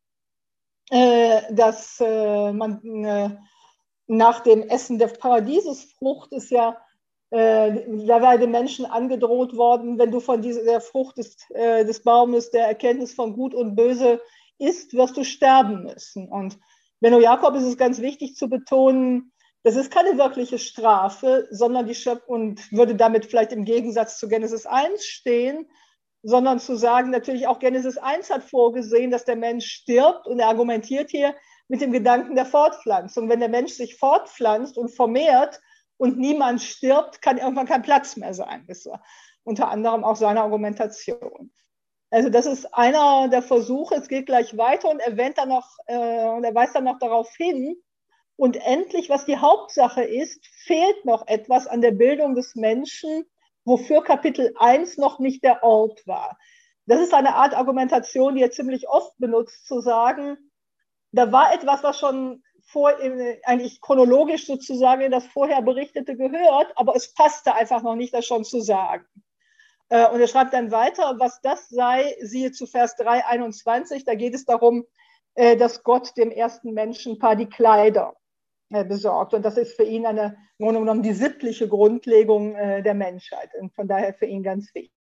äh, dass äh, man äh, nach dem Essen der Paradiesesfrucht ist ja, äh, da war den Menschen angedroht worden, wenn du von dieser der Frucht des, äh, des Baumes der Erkenntnis von Gut und Böse isst, wirst du sterben müssen. Und Benno Jakob ist es ganz wichtig zu betonen, das ist keine wirkliche Strafe, sondern die Schöpfung, und würde damit vielleicht im Gegensatz zu Genesis eins stehen, sondern zu sagen, natürlich auch Genesis eins hat vorgesehen, dass der Mensch stirbt, und er argumentiert hier mit dem Gedanken der Fortpflanzung. Wenn der Mensch sich fortpflanzt und vermehrt und niemand stirbt, kann irgendwann kein Platz mehr sein. Das ist unter anderem auch seine Argumentation. Also das ist einer der Versuche, es geht gleich weiter und erwähnt dann noch, äh, und er weist dann noch darauf hin, und endlich, was die Hauptsache ist, fehlt noch etwas an der Bildung des Menschen, wofür Kapitel eins noch nicht der Ort war. Das ist eine Art Argumentation, die er ziemlich oft benutzt, zu sagen, da war etwas, was schon vor, eigentlich chronologisch sozusagen in das vorher Berichtete gehört, aber es passte einfach noch nicht, das schon zu sagen. Und er schreibt dann weiter, was das sei, siehe zu Vers drei einundzwanzig, da geht es darum, dass Gott dem ersten Menschenpaar die Kleider besorgt. Und das ist für ihn eine, im Grunde genommen, die sittliche Grundlegung der Menschheit. Und von daher für ihn ganz wichtig.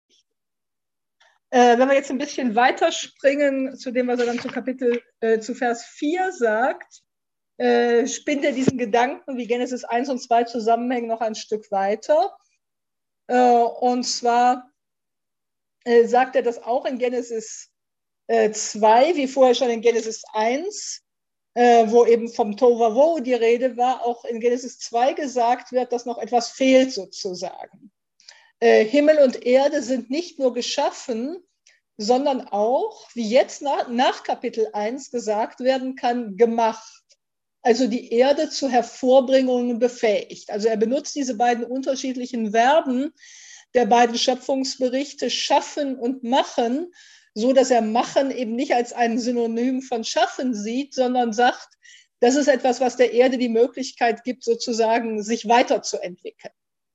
Wenn wir jetzt ein bisschen weiterspringen zu dem, was er dann zu Kapitel, zu Vers vier sagt, spinnt er diesen Gedanken, wie Genesis eins und zwei zusammenhängen, noch ein Stück weiter. Und zwar sagt er das auch in Genesis zwei, wie vorher schon in Genesis eins, wo eben vom Tohuwabohu die Rede war, auch in Genesis zwei gesagt wird, dass noch etwas fehlt sozusagen. Himmel und Erde sind nicht nur geschaffen, sondern auch, wie jetzt nach, nach Kapitel eins gesagt werden kann, gemacht. Also die Erde zu Hervorbringungen befähigt. Also er benutzt diese beiden unterschiedlichen Verben der beiden Schöpfungsberichte, schaffen und machen, so dass er machen eben nicht als ein Synonym von schaffen sieht, sondern sagt, das ist etwas, was der Erde die Möglichkeit gibt, sozusagen sich weiterzuentwickeln.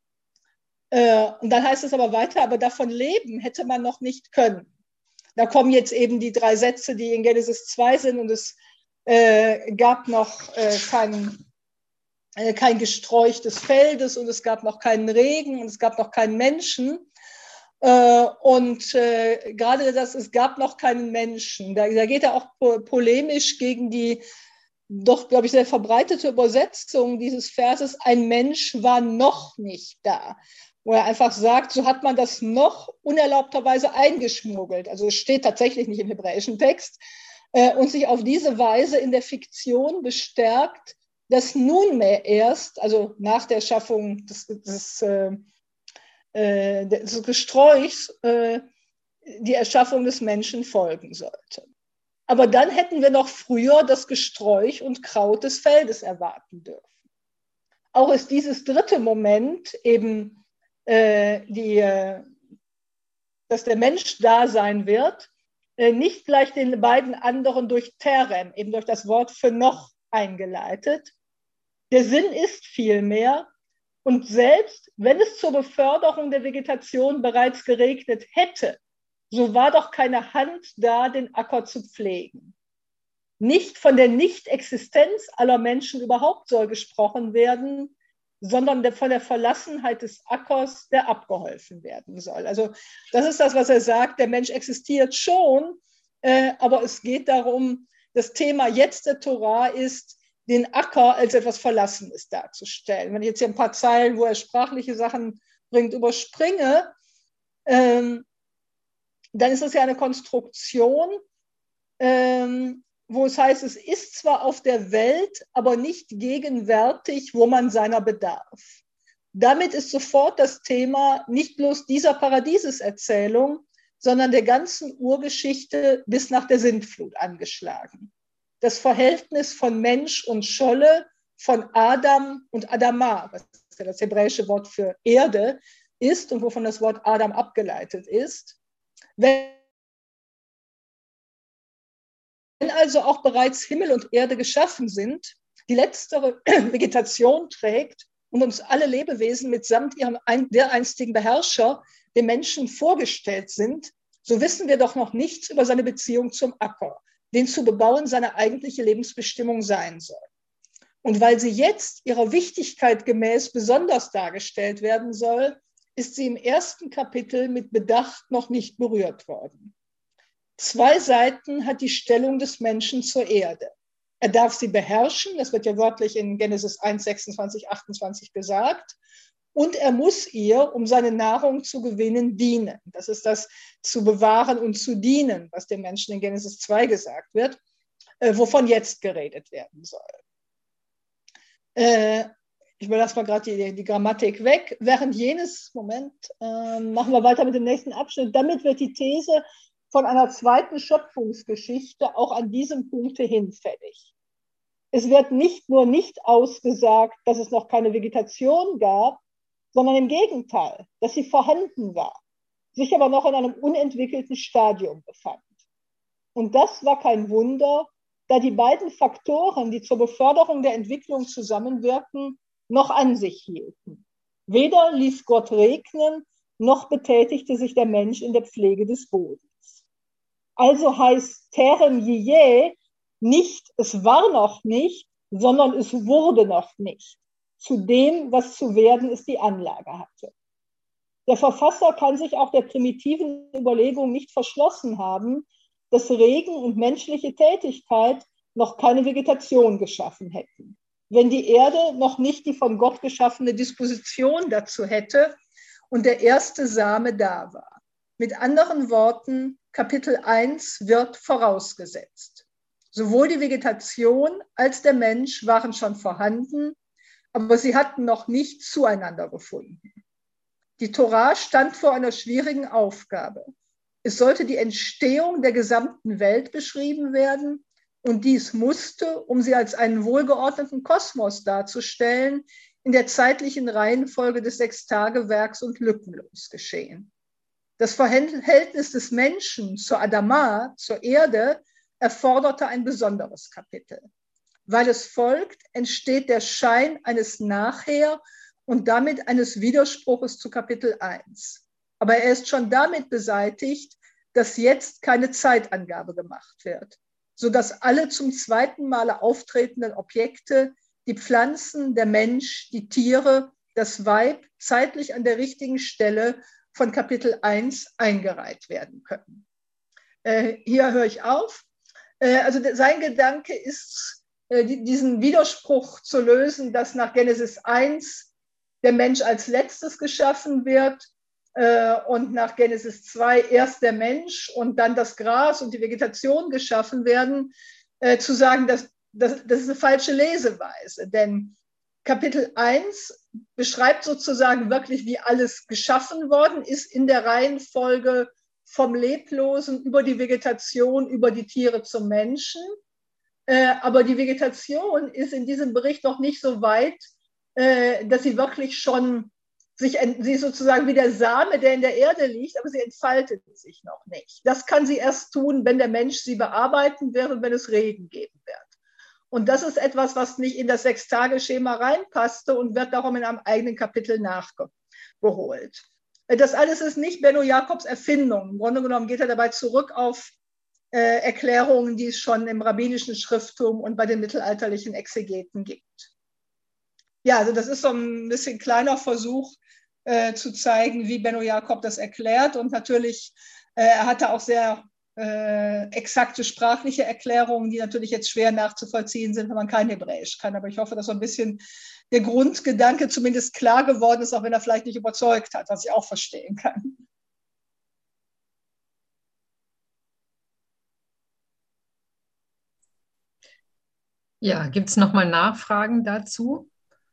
Äh, und dann heißt es aber weiter, aber davon leben hätte man noch nicht können. Da kommen jetzt eben die drei Sätze, die in Genesis zwei sind, und es äh, gab noch äh, kein, äh, kein Gesträuch des Feldes, und es gab noch keinen Regen, und es gab noch keinen Menschen. Äh, und äh, gerade das, es gab noch keinen Menschen, da, da geht er auch po polemisch gegen die doch, glaube ich, sehr verbreitete Übersetzung dieses Verses, ein Mensch war noch nicht da. Wo er einfach sagt, so hat man das noch unerlaubterweise eingeschmuggelt. Also es steht tatsächlich nicht im hebräischen Text. Äh, und sich auf diese Weise in der Fiktion bestärkt, dass nunmehr erst, also nach der Schaffung des, des, äh, des Gesträuchs, äh, die Erschaffung des Menschen folgen sollte. Aber dann hätten wir noch früher das Gesträuch und Kraut des Feldes erwarten dürfen. Auch ist dieses dritte Moment eben, äh, die, äh, dass der Mensch da sein wird, äh, nicht gleich den beiden anderen durch Terem, eben durch das Wort für noch eingeleitet. Der Sinn ist vielmehr, und selbst wenn es zur Beförderung der Vegetation bereits geregnet hätte, so war doch keine Hand da, den Acker zu pflegen. Nicht von der Nichtexistenz aller Menschen überhaupt soll gesprochen werden, sondern von der Verlassenheit des Ackers, der abgeholfen werden soll. Also das ist das, was er sagt, der Mensch existiert schon, äh, aber es geht darum, das Thema jetzt der Torah ist, den Acker als etwas Verlassenes darzustellen. Wenn ich jetzt hier ein paar Zeilen, wo er sprachliche Sachen bringt, überspringe, ähm, dann ist das ja eine Konstruktion, ähm, wo es heißt, es ist zwar auf der Welt, aber nicht gegenwärtig, wo man seiner bedarf. Damit ist sofort das Thema nicht bloß dieser Paradieseserzählung, sondern der ganzen Urgeschichte bis nach der Sintflut angeschlagen. Das Verhältnis von Mensch und Scholle, von Adam und Adama, was ja das hebräische Wort für Erde ist und wovon das Wort Adam abgeleitet ist. Wenn also auch bereits Himmel und Erde geschaffen sind, die letztere Vegetation trägt und uns alle Lebewesen mitsamt ihrem dereinstigen Beherrscher, dem Menschen, vorgestellt sind, so wissen wir doch noch nichts über seine Beziehung zum Acker, den zu bebauen seine eigentliche Lebensbestimmung sein soll. Und weil sie jetzt ihrer Wichtigkeit gemäß besonders dargestellt werden soll, ist sie im ersten Kapitel mit Bedacht noch nicht berührt worden. Zwei Seiten hat die Stellung des Menschen zur Erde. Er darf sie beherrschen, das wird ja wörtlich in Genesis eins, sechsundzwanzig, achtundzwanzig gesagt, und er muss ihr, um seine Nahrung zu gewinnen, dienen. Das ist das zu bewahren und zu dienen, was dem Menschen in Genesis zwei gesagt wird, äh, wovon jetzt geredet werden soll. Äh, ich überlasse mal gerade die, die Grammatik weg. Während jenes, Moment, äh, machen wir weiter mit dem nächsten Abschnitt. Damit wird die These von einer zweiten Schöpfungsgeschichte auch an diesem Punkte hinfällig. Es wird nicht nur nicht ausgesagt, dass es noch keine Vegetation gab, sondern im Gegenteil, dass sie vorhanden war, sich aber noch in einem unentwickelten Stadium befand. Und das war kein Wunder, da die beiden Faktoren, die zur Beförderung der Entwicklung zusammenwirken, noch an sich hielten. Weder ließ Gott regnen, noch betätigte sich der Mensch in der Pflege des Bodens. Also heißt Terem Yiyeh nicht, es war noch nicht, sondern es wurde noch nicht. Zu dem, was zu werden ist, die Anlage hatte. Der Verfasser kann sich auch der primitiven Überlegung nicht verschlossen haben, dass Regen und menschliche Tätigkeit noch keine Vegetation geschaffen hätten, wenn die Erde noch nicht die von Gott geschaffene Disposition dazu hätte und der erste Same da war. Mit anderen Worten, Kapitel eins wird vorausgesetzt. Sowohl die Vegetation als der Mensch waren schon vorhanden, aber sie hatten noch nicht zueinander gefunden. Die Torah stand vor einer schwierigen Aufgabe. Es sollte die Entstehung der gesamten Welt beschrieben werden und dies musste, um sie als einen wohlgeordneten Kosmos darzustellen, in der zeitlichen Reihenfolge des Sechstagewerks und lückenlos geschehen. Das Verhältnis des Menschen zur Adama, zur Erde, erforderte ein besonderes Kapitel. Weil es folgt, entsteht der Schein eines Nachher und damit eines Widerspruches zu Kapitel eins. Aber er ist schon damit beseitigt, dass jetzt keine Zeitangabe gemacht wird, sodass alle zum zweiten Male auftretenden Objekte, die Pflanzen, der Mensch, die Tiere, das Weib, zeitlich an der richtigen Stelle von Kapitel eins eingereiht werden können. Äh, hier höre ich auf. Äh, also sein Gedanke ist, diesen Widerspruch zu lösen, dass nach Genesis eins der Mensch als letztes geschaffen wird äh, und nach Genesis zwei erst der Mensch und dann das Gras und die Vegetation geschaffen werden, äh, zu sagen, dass das, das ist eine falsche Leseweise, denn Kapitel eins beschreibt sozusagen wirklich, wie alles geschaffen worden ist in der Reihenfolge vom Leblosen über die Vegetation, über die Tiere zum Menschen. Äh, aber die Vegetation ist in diesem Bericht noch nicht so weit, äh, dass sie wirklich schon sich, sie ist sozusagen wie der Same, der in der Erde liegt, aber sie entfaltet sich noch nicht. Das kann sie erst tun, wenn der Mensch sie bearbeiten wird und wenn es Regen geben wird. Und das ist etwas, was nicht in das Sechs-Tage-Schema reinpasste und wird darum in einem eigenen Kapitel nachgeholt. Das alles ist nicht Benno Jakobs Erfindung. Im Grunde genommen geht er dabei zurück auf äh, Erklärungen, die es schon im rabbinischen Schrifttum und bei den mittelalterlichen Exegeten gibt. Ja, also das ist so ein bisschen kleiner Versuch äh, zu zeigen, wie Benno Jakob das erklärt. Und natürlich, äh, er hatte auch sehr äh, exakte sprachliche Erklärungen, die natürlich jetzt schwer nachzuvollziehen sind, wenn man kein Hebräisch kann. Aber ich hoffe, dass so ein bisschen der Grundgedanke zumindest klar geworden ist, auch wenn er vielleicht nicht überzeugt hat, was ich auch verstehen kann. Ja, gibt es nochmal Nachfragen dazu?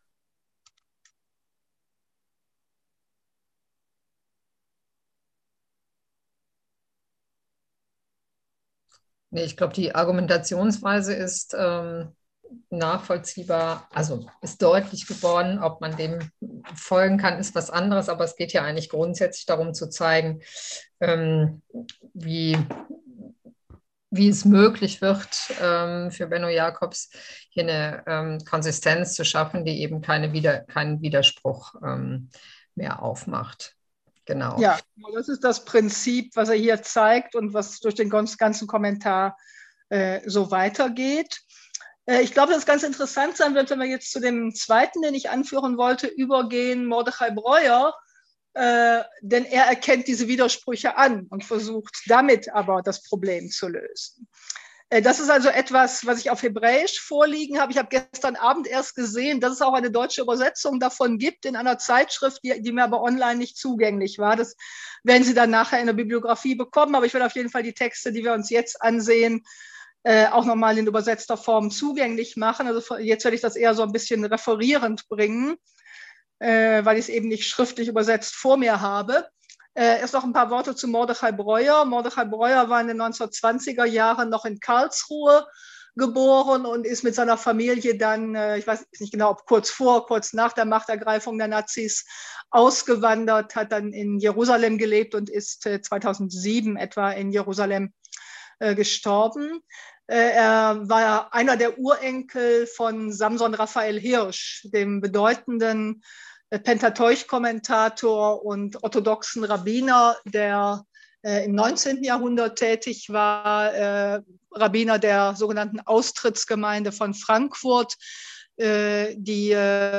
Nee, ich glaube, die Argumentationsweise ist ähm, nachvollziehbar, also ist deutlich geworden. Ob man dem folgen kann, ist was anderes, aber es geht ja eigentlich grundsätzlich darum zu zeigen, ähm, wie, wie es möglich wird, ähm, für Benno Jakobs hier eine ähm, Konsistenz zu schaffen, die eben keine Wider keinen Widerspruch ähm, mehr aufmacht. Genau. Ja, das ist das Prinzip, was er hier zeigt und was durch den ganzen Kommentar äh, so weitergeht. Äh, ich glaube, dass es ganz interessant sein wird, wenn wir jetzt zu dem zweiten, den ich anführen wollte, übergehen, Mordechai Breuer, äh, denn er erkennt diese Widersprüche an und versucht damit aber das Problem zu lösen. Das ist also etwas, was ich auf Hebräisch vorliegen habe. Ich habe gestern Abend erst gesehen, dass es auch eine deutsche Übersetzung davon gibt in einer Zeitschrift, die, die mir aber online nicht zugänglich war. Das werden Sie dann nachher in der Bibliografie bekommen. Aber ich werde auf jeden Fall die Texte, die wir uns jetzt ansehen, äh, auch nochmal in übersetzter Form zugänglich machen. Also jetzt werde ich das eher so ein bisschen referierend bringen, äh, weil ich es eben nicht schriftlich übersetzt vor mir habe. Äh, erst noch ein paar Worte zu Mordechai Breuer. Mordechai Breuer war in den neunzehnhundertzwanziger Jahren noch in Karlsruhe geboren und ist mit seiner Familie dann, äh, ich weiß nicht genau, ob kurz vor, kurz nach der Machtergreifung der Nazis ausgewandert, hat dann in Jerusalem gelebt und ist äh, zweitausendsieben etwa in Jerusalem äh, gestorben. Äh, er war einer der Urenkel von Samson Raphael Hirsch, dem bedeutenden Pentateuch-Kommentator und orthodoxen Rabbiner, der äh, im neunzehnten Jahrhundert tätig war, äh, Rabbiner der sogenannten Austrittsgemeinde von Frankfurt, äh, die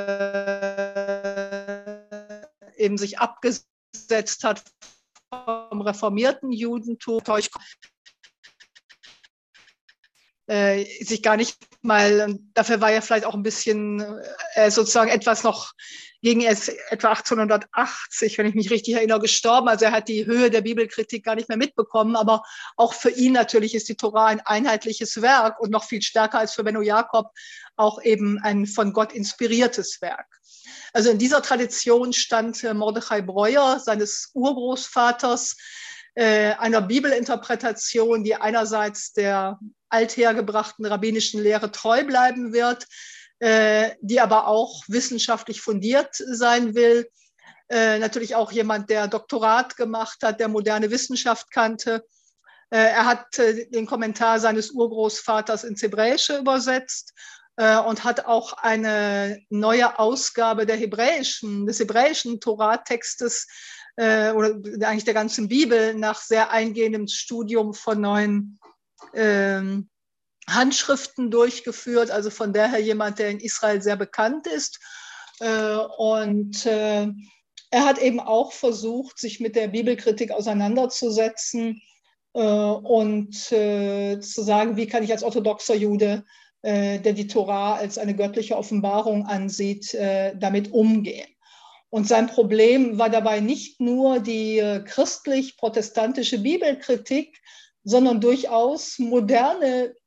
äh, eben sich abgesetzt hat vom reformierten Judentum, äh, sich gar nicht mal, dafür war er vielleicht auch ein bisschen äh, sozusagen etwas noch gegen erst etwa achtzehnhundertachtzig, wenn ich mich richtig erinnere, gestorben. Also er hat die Höhe der Bibelkritik gar nicht mehr mitbekommen. Aber auch für ihn natürlich ist die Tora ein einheitliches Werk und noch viel stärker als für Benno Jakob auch eben ein von Gott inspiriertes Werk. Also in dieser Tradition stand Mordechai Breuer, seines Urgroßvaters, äh, einer Bibelinterpretation, die einerseits der althergebrachten rabbinischen Lehre treu bleiben wird, die aber auch wissenschaftlich fundiert sein will. Äh, natürlich auch jemand, der Doktorat gemacht hat, der moderne Wissenschaft kannte. Äh, er hat äh, den Kommentar seines Urgroßvaters ins Hebräische übersetzt äh, und hat auch eine neue Ausgabe der hebräischen, des hebräischen Torah-Textes äh, oder eigentlich der ganzen Bibel nach sehr eingehendem Studium von neuen ähm, Handschriften durchgeführt, also von daher jemand, der in Israel sehr bekannt ist. Und er hat eben auch versucht, sich mit der Bibelkritik auseinanderzusetzen und zu sagen, wie kann ich als orthodoxer Jude, der die Tora als eine göttliche Offenbarung ansieht, damit umgehen. Und sein Problem war dabei nicht nur die christlich-protestantische Bibelkritik, sondern durchaus moderne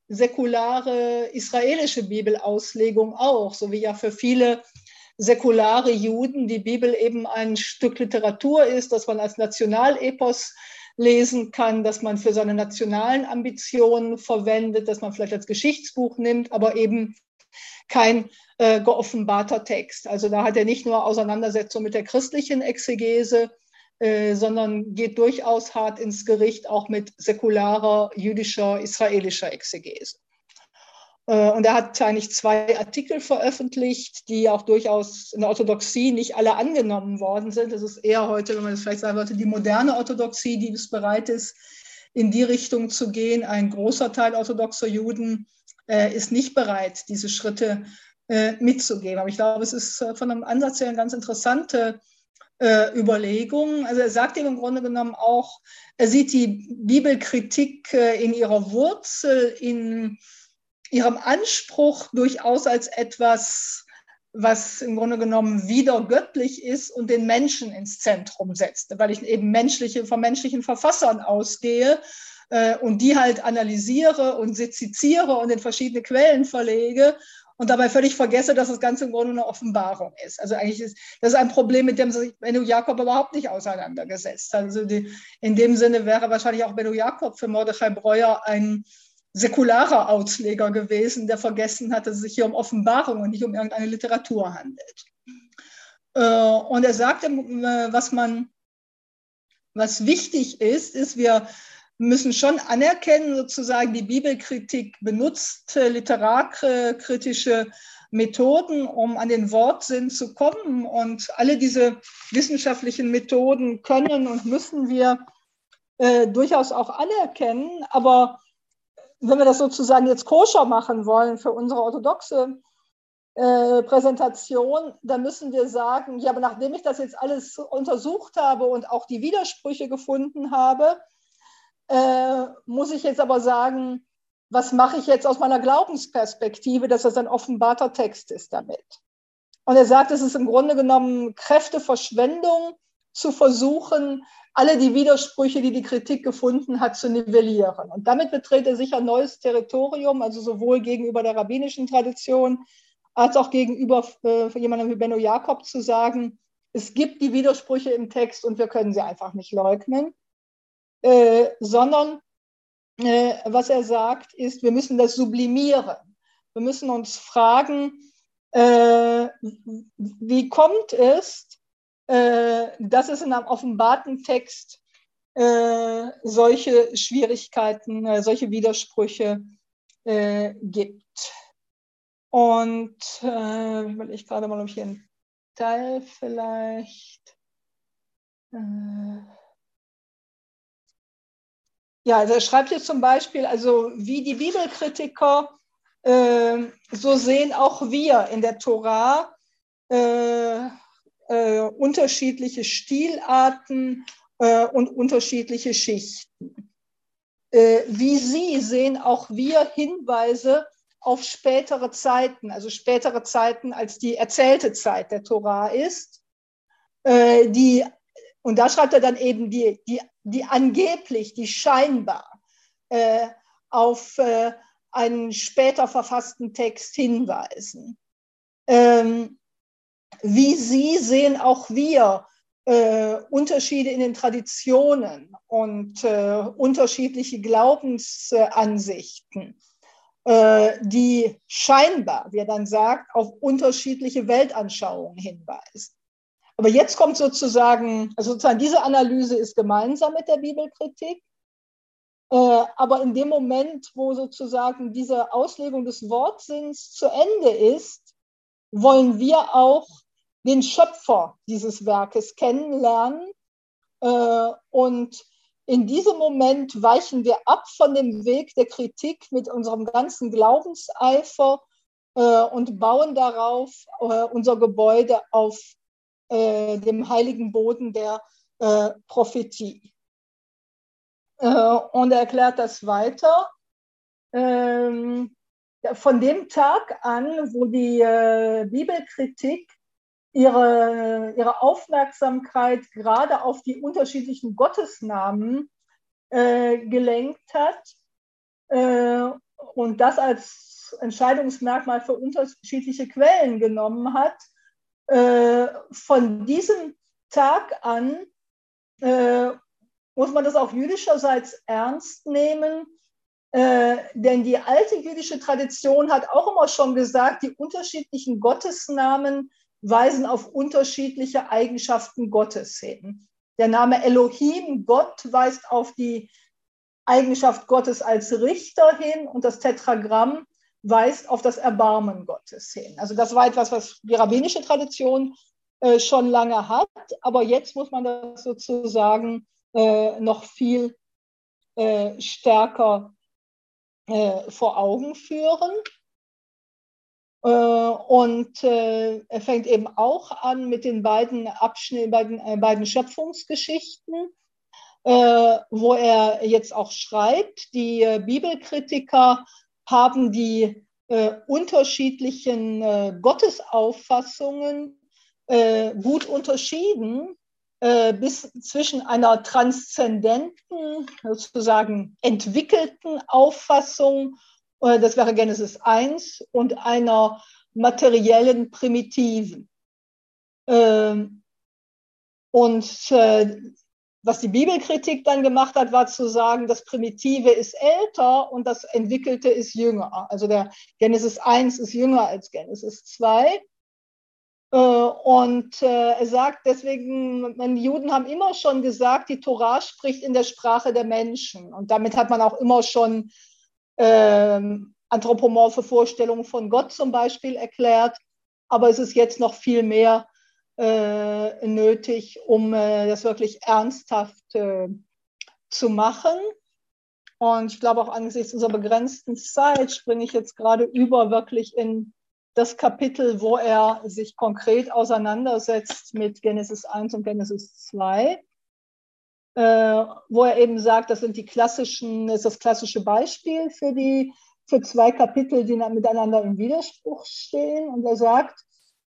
säkulare israelische Bibelauslegung auch, so wie ja für viele säkulare Juden die Bibel eben ein Stück Literatur ist, das man als Nationalepos lesen kann, dass man für seine nationalen Ambitionen verwendet, dass man vielleicht als Geschichtsbuch nimmt, aber eben kein äh, geoffenbarter Text. Also da hat er nicht nur Auseinandersetzung mit der christlichen Exegese, äh, sondern geht durchaus hart ins Gericht, auch mit säkularer, jüdischer, israelischer Exegese. Äh, und er hat eigentlich zwei Artikel veröffentlicht, die auch durchaus in der Orthodoxie nicht alle angenommen worden sind. Das ist eher heute, wenn man das vielleicht sagen wollte, die moderne Orthodoxie, die es bereit ist, in die Richtung zu gehen. Ein großer Teil orthodoxer Juden äh, ist nicht bereit, diese Schritte äh, mitzugeben. Aber ich glaube, es ist äh, von einem Ansatz her eine ganz interessante äh, Überlegung. Also er sagt ihm im Grunde genommen auch, er sieht die Bibelkritik äh, in ihrer Wurzel, in ihrem Anspruch durchaus als etwas, was im Grunde genommen wieder göttlich ist und den Menschen ins Zentrum setzt, weil ich eben menschliche, von menschlichen Verfassern ausgehe äh, und die halt analysiere und seziere und in verschiedene Quellen verlege und dabei völlig vergesse, dass das Ganze im Grunde eine Offenbarung ist. Also eigentlich ist das ist ein Problem, mit dem sich Benno Jakob überhaupt nicht auseinandergesetzt hat. Also die, in dem Sinne wäre wahrscheinlich auch Benno Jakob für Mordechai Breuer ein säkularer Ausleger gewesen, der vergessen hat, dass es sich hier um Offenbarung und nicht um irgendeine Literatur handelt. Und er sagte, was man, was wichtig ist, ist, wir müssen schon anerkennen, sozusagen, die Bibelkritik benutzt literarkritische Methoden, um an den Wortsinn zu kommen. Und alle diese wissenschaftlichen Methoden können und müssen wir äh, durchaus auch anerkennen, aber wenn wir das sozusagen jetzt koscher machen wollen für unsere orthodoxe äh, Präsentation, dann müssen wir sagen, ja, aber nachdem ich das jetzt alles untersucht habe und auch die Widersprüche gefunden habe, äh, muss ich jetzt aber sagen, was mache ich jetzt aus meiner Glaubensperspektive, dass das ein offenbarter Text ist damit. Und er sagt, es ist im Grunde genommen Kräfteverschwendung, zu versuchen, alle die Widersprüche, die die Kritik gefunden hat, zu nivellieren. Und damit betritt er sicher neues Territorium, also sowohl gegenüber der rabbinischen Tradition als auch gegenüber äh, jemandem wie Benno Jakob zu sagen, es gibt die Widersprüche im Text und wir können sie einfach nicht leugnen, äh, sondern äh, was er sagt, ist, wir müssen das sublimieren. Wir müssen uns fragen, äh, wie kommt es, dass es in einem offenbarten Text äh, solche Schwierigkeiten, äh, solche Widersprüche äh, gibt. Und äh, ich will ich gerade mal, ob ich hier einen Teil vielleicht. Äh, ja, also er schreibt jetzt zum Beispiel, also wie die Bibelkritiker, äh, so sehen auch wir in der Tora äh, Äh, unterschiedliche Stilarten äh, und unterschiedliche Schichten. Äh, wie Sie sehen auch wir Hinweise auf spätere Zeiten, also spätere Zeiten als die erzählte Zeit der Tora ist, äh, die, und da schreibt er dann eben die, die, die angeblich, die scheinbar äh, auf äh, einen später verfassten Text hinweisen. Ähm, Wie Sie sehen auch wir äh, Unterschiede in den Traditionen und äh, unterschiedliche Glaubensansichten, äh, die scheinbar, wie er dann sagt, auf unterschiedliche Weltanschauungen hinweisen. Aber jetzt kommt sozusagen, also sozusagen diese Analyse ist gemeinsam mit der Bibelkritik, äh, aber in dem Moment, wo sozusagen diese Auslegung des Wortsinns zu Ende ist, wollen wir auch den Schöpfer dieses Werkes kennenlernen. Äh, und in diesem Moment weichen wir ab von dem Weg der Kritik mit unserem ganzen Glaubenseifer äh, und bauen darauf äh, unser Gebäude auf äh, dem heiligen Boden der äh, Prophetie. Äh, und er erklärt das weiter. Ähm, Von dem Tag an, wo die äh, Bibelkritik ihre, ihre Aufmerksamkeit gerade auf die unterschiedlichen Gottesnamen äh, gelenkt hat äh, und das als Entscheidungsmerkmal für unterschiedliche Quellen genommen hat. Äh, von diesem Tag an äh, muss man das auch jüdischerseits ernst nehmen, äh, denn die alte jüdische Tradition hat auch immer schon gesagt, die unterschiedlichen Gottesnamen weisen auf unterschiedliche Eigenschaften Gottes hin. Der Name Elohim, Gott, weist auf die Eigenschaft Gottes als Richter hin und das Tetragramm weist auf das Erbarmen Gottes hin. Also das war etwas, was die rabbinische Tradition äh, schon lange hat, aber jetzt muss man das sozusagen äh, noch viel äh, stärker äh, vor Augen führen. Äh, und äh, er fängt eben auch an mit den beiden Abschnitten, beiden, äh, beiden Schöpfungsgeschichten, äh, wo er jetzt auch schreibt, die äh, Bibelkritiker haben die äh, unterschiedlichen äh, Gottesauffassungen äh, gut unterschieden, äh, bis zwischen einer transzendenten, sozusagen entwickelten Auffassung, äh, das wäre Genesis eins, und einer materiellen, primitiven. Äh, und äh, was die Bibelkritik dann gemacht hat, war zu sagen, das Primitive ist älter und das Entwickelte ist jünger. Also der Genesis eins ist jünger als Genesis zwei. Und er sagt deswegen, die Juden haben immer schon gesagt, die Tora spricht in der Sprache der Menschen. Und damit hat man auch immer schon äh, anthropomorphe Vorstellungen von Gott zum Beispiel erklärt. Aber es ist jetzt noch viel mehr Äh, nötig, um äh, das wirklich ernsthaft äh, zu machen. Und ich glaube auch angesichts unserer begrenzten Zeit springe ich jetzt gerade über wirklich in das Kapitel, wo er sich konkret auseinandersetzt mit Genesis eins und Genesis zwei, äh, wo er eben sagt, das sind die klassischen, das ist das klassische Beispiel für die für zwei Kapitel, die miteinander im Widerspruch stehen. Und er sagt,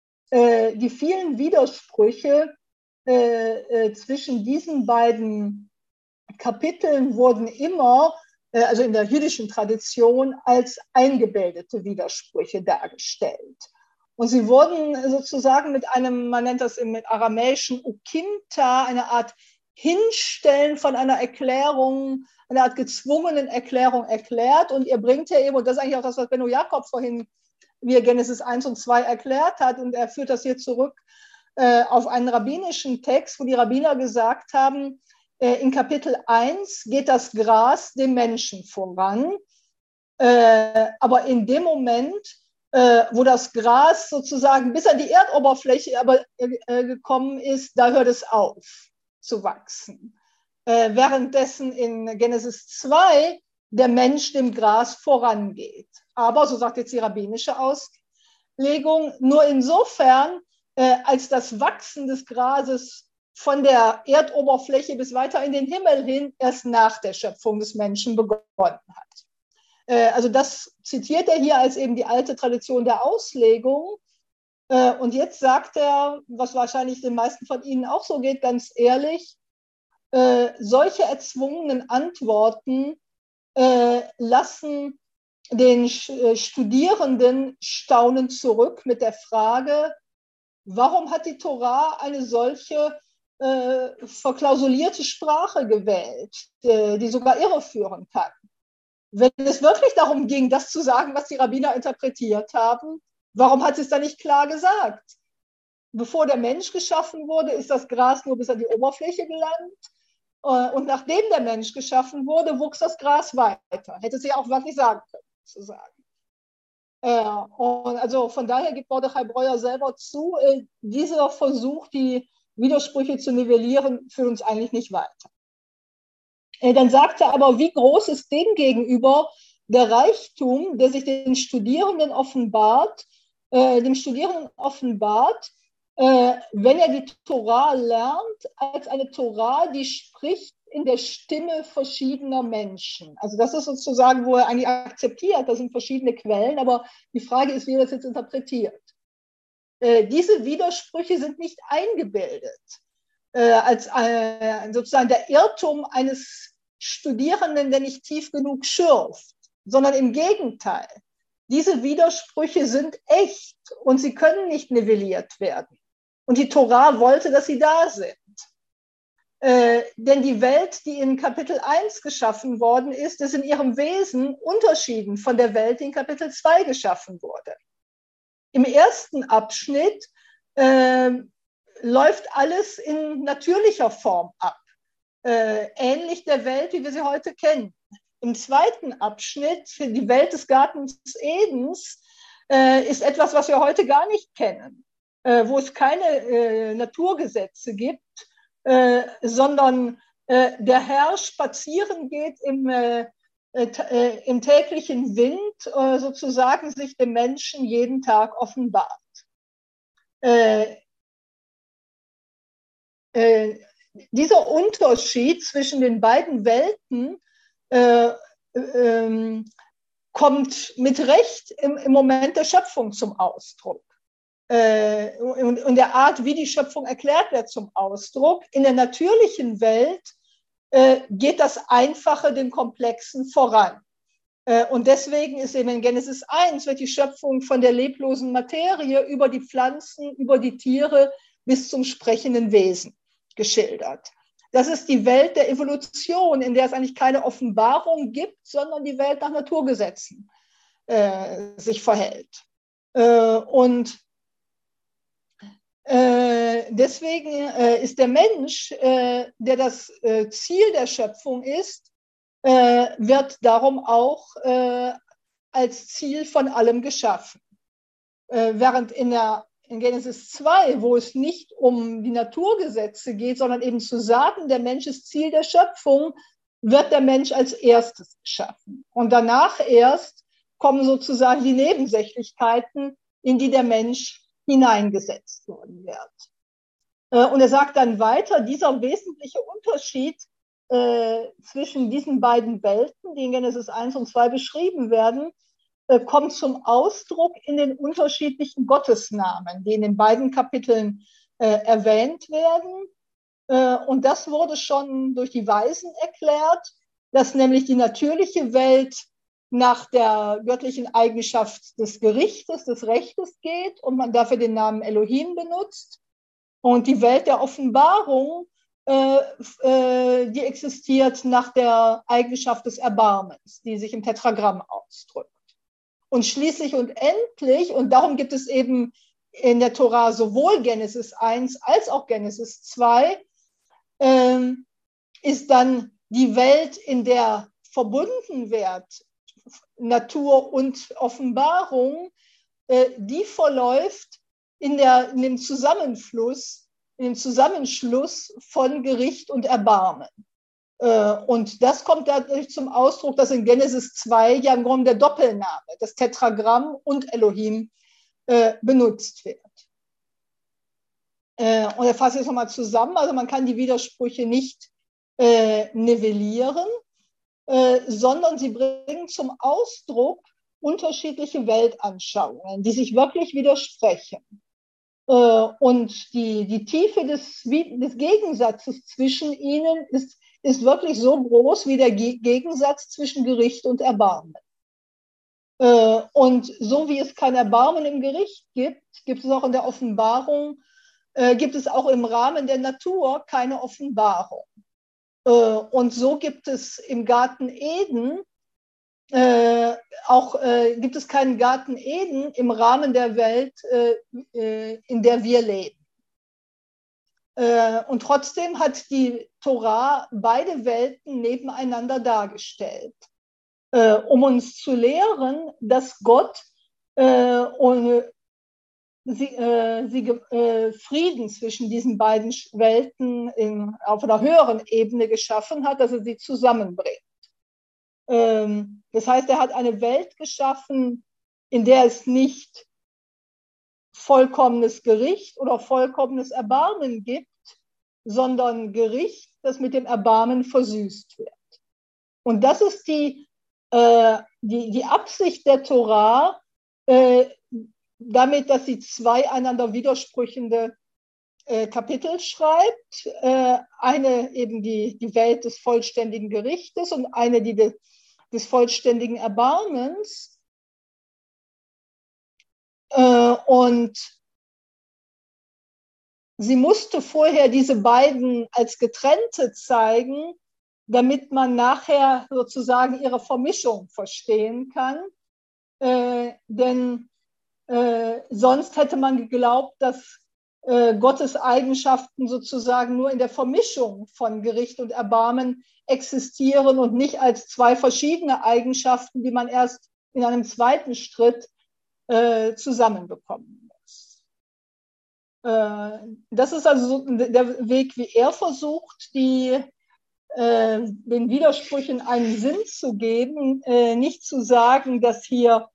die vielen Widersprüche äh, äh, zwischen diesen beiden Kapiteln wurden immer, äh, also in der jüdischen Tradition, als eingebildete Widersprüche dargestellt. Und sie wurden sozusagen mit einem, man nennt das im aramäischen Ukinta, eine Art Hinstellen von einer Erklärung, eine Art gezwungenen Erklärung erklärt. Und ihr bringt ja eben, und das ist eigentlich auch das, was Benno Jakob vorhin wie er Genesis eins und zwei erklärt hat. Und er führt das hier zurück äh, auf einen rabbinischen Text, wo die Rabbiner gesagt haben, äh, in Kapitel eins geht das Gras dem Menschen voran. Äh, aber in dem Moment, äh, wo das Gras sozusagen bis an die Erdoberfläche aber, äh, gekommen ist, da hört es auf zu wachsen. Äh, währenddessen in Genesis zwei der Mensch dem Gras vorangeht. Aber, so sagt jetzt die rabbinische Auslegung, nur insofern, äh, als das Wachsen des Grases von der Erdoberfläche bis weiter in den Himmel hin erst nach der Schöpfung des Menschen begonnen hat. Äh, also das zitiert er hier als eben die alte Tradition der Auslegung. Äh, und jetzt sagt er, was wahrscheinlich den meisten von Ihnen auch so geht, ganz ehrlich, äh, solche erzwungenen Antworten äh, lassen den Studierenden staunend zurück mit der Frage, warum hat die Tora eine solche äh, verklausulierte Sprache gewählt, die, die sogar irreführen kann? Wenn es wirklich darum ging, das zu sagen, was die Rabbiner interpretiert haben, warum hat sie es dann nicht klar gesagt? Bevor der Mensch geschaffen wurde, ist das Gras nur bis an die Oberfläche gelangt. Und nachdem der Mensch geschaffen wurde, wuchs das Gras weiter. Hätte sie auch wirklich sagen können. Zu sagen. Äh, und also von daher gibt Mordechai Breuer selber zu, äh, dieser Versuch, die Widersprüche zu nivellieren, führt uns eigentlich nicht weiter. Äh, dann sagt er aber, wie groß ist dem gegenüber der Reichtum, der sich den Studierenden offenbart, äh, dem Studierenden offenbart, äh, wenn er die Tora lernt, als eine Tora, die spricht in der Stimme verschiedener Menschen. Also das ist sozusagen, wo er eigentlich akzeptiert, das sind verschiedene Quellen, aber die Frage ist, wie er das jetzt interpretiert. Äh, diese Widersprüche sind nicht eingebildet, äh, als äh, sozusagen der Irrtum eines Studierenden, der nicht tief genug schürft. sondern im Gegenteil. Diese Widersprüche sind echt und sie können nicht nivelliert werden. Und die Tora wollte, dass sie da sind. Äh, denn die Welt, die in Kapitel eins geschaffen worden ist, ist in ihrem Wesen unterschieden von der Welt, die in Kapitel zwei geschaffen wurde. Im ersten Abschnitt äh, läuft alles in natürlicher Form ab, äh, ähnlich der Welt, wie wir sie heute kennen. Im zweiten Abschnitt, die Welt des Gartens Edens, äh, ist etwas, was wir heute gar nicht kennen, äh, wo es keine äh, Naturgesetze gibt, äh, sondern äh, der Herr spazieren geht im, äh, äh, im täglichen Wind, äh, sozusagen sich dem Menschen jeden Tag offenbart. Äh, äh, dieser Unterschied zwischen den beiden Welten Äh, ähm, kommt mit Recht im, im Moment der Schöpfung zum Ausdruck. Äh, und, und der Art, wie die Schöpfung erklärt wird, zum Ausdruck. In der natürlichen Welt äh, geht das Einfache dem Komplexen voran. Äh, und deswegen ist eben in Genesis eins wird die Schöpfung von der leblosen Materie über die Pflanzen, über die Tiere bis zum sprechenden Wesen geschildert. Das ist die Welt der Evolution, in der es eigentlich keine Offenbarung gibt, sondern die Welt nach Naturgesetzen äh, sich verhält. Äh, und äh, deswegen äh, ist der Mensch, äh, der das äh, Ziel der Schöpfung ist, äh, wird darum auch äh, als Ziel von allem geschaffen. Äh, während in der In Genesis zwei, wo es nicht um die Naturgesetze geht, sondern eben zu sagen, der Mensch ist Ziel der Schöpfung, wird der Mensch als erstes geschaffen. Und danach erst kommen sozusagen die Nebensächlichkeiten, in die der Mensch hineingesetzt worden wird. Und er sagt dann weiter, dieser wesentliche Unterschied äh, zwischen diesen beiden Welten, die in Genesis eins und zwei beschrieben werden, kommt zum Ausdruck in den unterschiedlichen Gottesnamen, die in den beiden Kapiteln äh, erwähnt werden. Äh, und das wurde schon durch die Weisen erklärt, dass nämlich die natürliche Welt nach der göttlichen Eigenschaft des Gerichtes, des Rechtes geht und man dafür den Namen Elohim benutzt. Und die Welt der Offenbarung, äh, äh, die existiert nach der Eigenschaft des Erbarmens, die sich im Tetragramm ausdrückt. Und schließlich und endlich, und darum gibt es eben in der Tora sowohl Genesis eins als auch Genesis zwei, ähm, ist dann die Welt, in der verbunden wird, Natur und Offenbarung, äh, die verläuft in, der, in dem Zusammenfluss, in dem Zusammenschluss von Gericht und Erbarmen. Und das kommt dadurch zum Ausdruck, dass in Genesis zwei ja im Grunde der Doppelname, das Tetragramm und Elohim äh, benutzt wird. Äh, und er fasst jetzt nochmal zusammen, also man kann die Widersprüche nicht äh, nivellieren, äh, sondern sie bringen zum Ausdruck unterschiedliche Weltanschauungen, die sich wirklich widersprechen. Äh, und die, die Tiefe des, des Gegensatzes zwischen ihnen ist ist wirklich so groß wie der Gegensatz zwischen Gericht und Erbarmen. Und so wie es kein Erbarmen im Gericht gibt, gibt es auch in der Offenbarung, gibt es auch im Rahmen der Natur keine Offenbarung. Und so gibt es im Garten Eden auch, gibt es keinen Garten Eden im Rahmen der Welt, in der wir leben. Und trotzdem hat die Tora beide Welten nebeneinander dargestellt, äh, um uns zu lehren, dass Gott äh, und sie, äh, sie, äh, Frieden zwischen diesen beiden Welten in, auf einer höheren Ebene geschaffen hat, dass er sie zusammenbringt. Ähm, das heißt, er hat eine Welt geschaffen, in der es nicht vollkommenes Gericht oder vollkommenes Erbarmen gibt, sondern Gericht, das mit dem Erbarmen versüßt wird. Und das ist die, äh, die, die Absicht der Tora, äh, damit, dass sie zwei einander widersprüchende äh, Kapitel schreibt. Äh, eine eben die, die Welt des vollständigen Gerichtes und eine, die de, des vollständigen Erbarmens. Äh, und sie musste vorher diese beiden als getrennte zeigen, damit man nachher sozusagen ihre Vermischung verstehen kann. Äh, denn äh, sonst hätte man geglaubt, dass äh, Gottes Eigenschaften sozusagen nur in der Vermischung von Gericht und Erbarmen existieren und nicht als zwei verschiedene Eigenschaften, die man erst in einem zweiten Schritt äh, zusammenbekommen muss. Äh, das ist also so der Weg, wie er versucht, die den Widersprüchen einen Sinn zu geben, nicht zu sagen, dass hier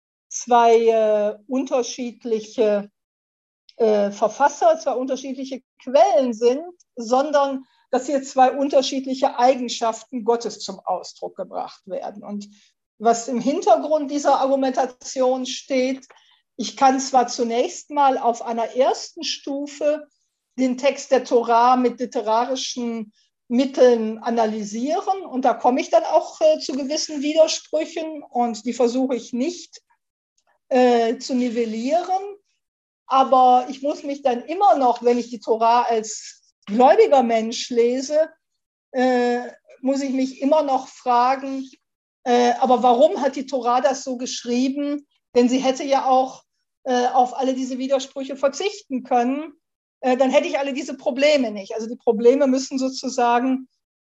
zwei unterschiedliche Verfasser, zwei unterschiedliche Quellen sind, sondern dass hier zwei unterschiedliche Eigenschaften Gottes zum Ausdruck gebracht werden. Und was im Hintergrund dieser Argumentation steht, ich kann zwar zunächst mal auf einer ersten Stufe den Text der Torah mit literarischen Mitteln analysieren und da komme ich dann auch äh, zu gewissen Widersprüchen und die versuche ich nicht äh, zu nivellieren, aber ich muss mich dann immer noch, wenn ich die Torah als gläubiger Mensch lese, äh, muss ich mich immer noch fragen, äh, aber warum hat die Torah das so geschrieben? Denn sie hätte ja auch äh, auf alle diese Widersprüche verzichten können. Dann hätte ich alle diese Probleme nicht. Also die Probleme müssen sozusagen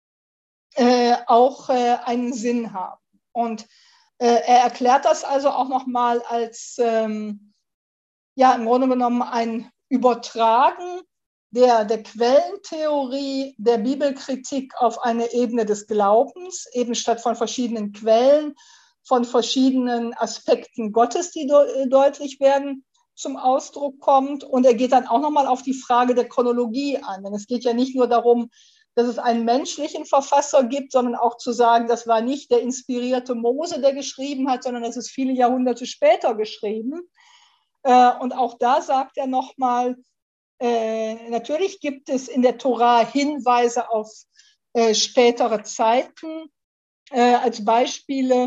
äh, auch äh, einen Sinn haben. Und äh, er erklärt das also auch nochmal als, ähm, ja, im Grunde genommen ein Übertragen der, der Quellentheorie, der Bibelkritik auf eine Ebene des Glaubens, eben statt von verschiedenen Quellen, von verschiedenen Aspekten Gottes, die de- deutlich werden, zum Ausdruck kommt. Und er geht dann auch nochmal auf die Frage der Chronologie an. Denn es geht ja nicht nur darum, dass es einen menschlichen Verfasser gibt, sondern auch zu sagen, das war nicht der inspirierte Mose, der geschrieben hat, sondern das ist viele Jahrhunderte später geschrieben. Und auch da sagt er nochmal, natürlich gibt es in der Torah Hinweise auf spätere Zeiten. Als Beispiele,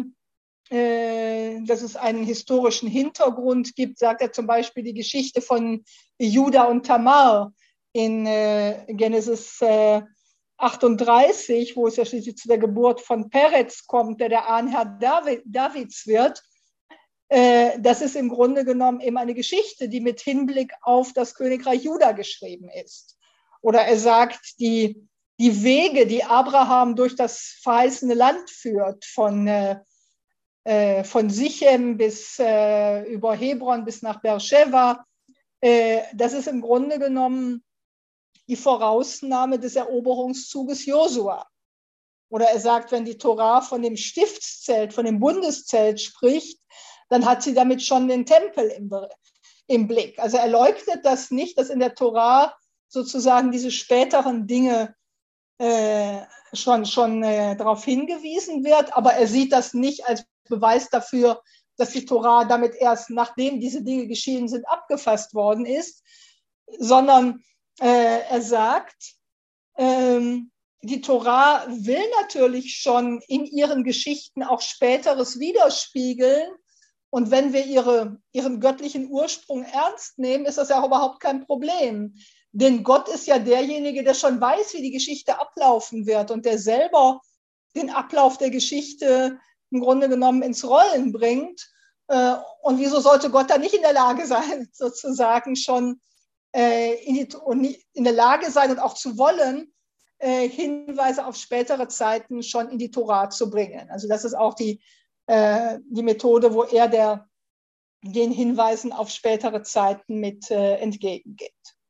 dass es einen historischen Hintergrund gibt, sagt er zum Beispiel die Geschichte von Juda und Tamar in äh, Genesis äh, achtunddreißig, wo es ja schließlich zu der Geburt von Peretz kommt, der der Ahnherr David, Davids wird. Äh, das ist im Grunde genommen eben eine Geschichte, die mit Hinblick auf das Königreich Juda geschrieben ist. Oder er sagt, die, die Wege, die Abraham durch das verheißene Land führt, von äh, von Sichem bis äh, über Hebron bis nach Beersheba, äh, das ist im Grunde genommen die Vorausnahme des Eroberungszuges Josua. Oder er sagt, wenn die Torah von dem Stiftszelt, von dem Bundeszelt spricht, dann hat sie damit schon den Tempel im, im Blick. Also er leugnet das nicht, dass in der Torah sozusagen diese späteren Dinge äh, schon, schon äh, darauf hingewiesen wird, aber er sieht das nicht als Beweis dafür, dass die Torah damit erst, nachdem diese Dinge geschehen sind, abgefasst worden ist, sondern äh, er sagt, ähm, die Torah will natürlich schon in ihren Geschichten auch Späteres widerspiegeln. Und wenn wir ihre, ihren göttlichen Ursprung ernst nehmen, ist das ja auch überhaupt kein Problem. Denn Gott ist ja derjenige, der schon weiß, wie die Geschichte ablaufen wird und der selber den Ablauf der Geschichte im Grunde genommen ins Rollen bringt. Und wieso sollte Gott da nicht in der Lage sein, sozusagen schon in, die, in der Lage sein und auch zu wollen, Hinweise auf spätere Zeiten schon in die Torah zu bringen? Also das ist auch die, die Methode, wo er der, den Hinweisen auf spätere Zeiten mit entgegengeht.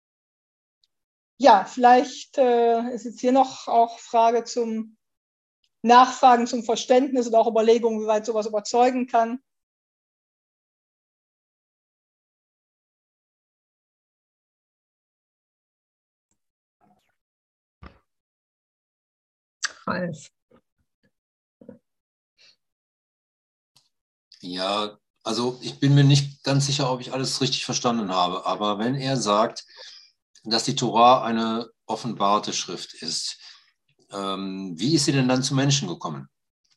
Ja, vielleicht ist jetzt hier noch auch Frage zum Nachfragen zum Verständnis oder auch Überlegungen, wie weit sowas überzeugen kann. Ralf. Ja, also ich bin mir nicht ganz sicher, ob ich alles richtig verstanden habe, aber wenn er sagt, dass die Torah eine offenbarte Schrift ist, ähm, wie ist sie denn dann zu Menschen gekommen?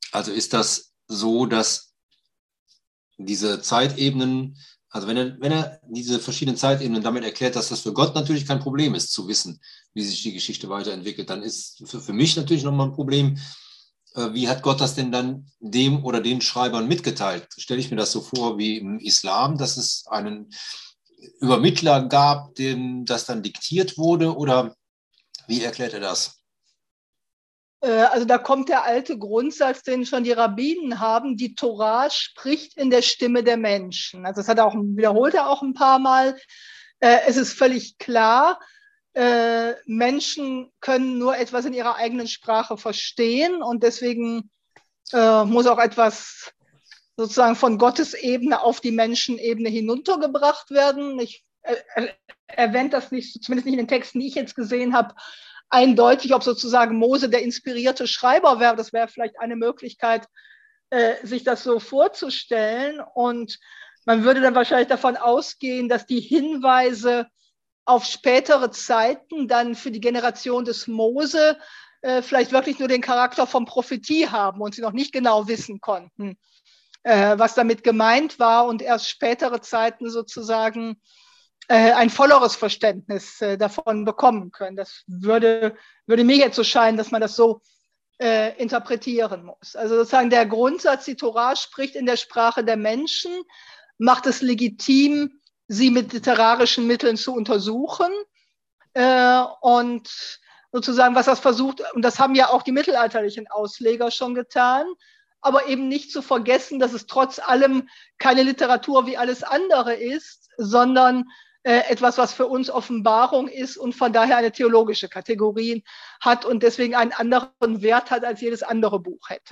Also ist das so, dass diese Zeitebenen, also wenn er, wenn er diese verschiedenen Zeitebenen damit erklärt, dass das für Gott natürlich kein Problem ist, zu wissen, wie sich die Geschichte weiterentwickelt, dann ist für, für mich natürlich nochmal ein Problem, äh, wie hat Gott das denn dann dem oder den Schreibern mitgeteilt? Stelle ich mir das so vor wie im Islam, dass es einen Übermittler gab, dem das dann diktiert wurde, oder wie erklärt er das? Also da kommt der alte Grundsatz, den schon die Rabbinen haben: Die Torah spricht in der Stimme der Menschen. Also das hat er auch, wiederholt er auch ein paar Mal. Es ist völlig klar, Menschen können nur etwas in ihrer eigenen Sprache verstehen, und deswegen muss auch etwas sozusagen von Gottes Ebene auf die Menschenebene hinuntergebracht werden. Ich erwähne das nicht, zumindest nicht in den Texten, die ich jetzt gesehen habe, eindeutig, ob sozusagen Mose der inspirierte Schreiber wäre. Das wäre vielleicht eine Möglichkeit, äh, sich das so vorzustellen. Und man würde dann wahrscheinlich davon ausgehen, dass die Hinweise auf spätere Zeiten dann für die Generation des Mose äh, vielleicht wirklich nur den Charakter von Prophetie haben und sie noch nicht genau wissen konnten, äh, was damit gemeint war, und erst spätere Zeiten sozusagen ein volleres Verständnis äh, davon bekommen können. Das würde, würde mir jetzt so scheinen, dass man das so äh, interpretieren muss. Also sozusagen der Grundsatz, die Torah spricht in der Sprache der Menschen, macht es legitim, sie mit literarischen Mitteln zu untersuchen. Äh, und sozusagen, was das versucht, und das haben ja auch die mittelalterlichen Ausleger schon getan, aber eben nicht zu vergessen, dass es trotz allem keine Literatur wie alles andere ist, sondern etwas, was für uns Offenbarung ist und von daher eine theologische Kategorie hat und deswegen einen anderen Wert hat, als jedes andere Buch hätte.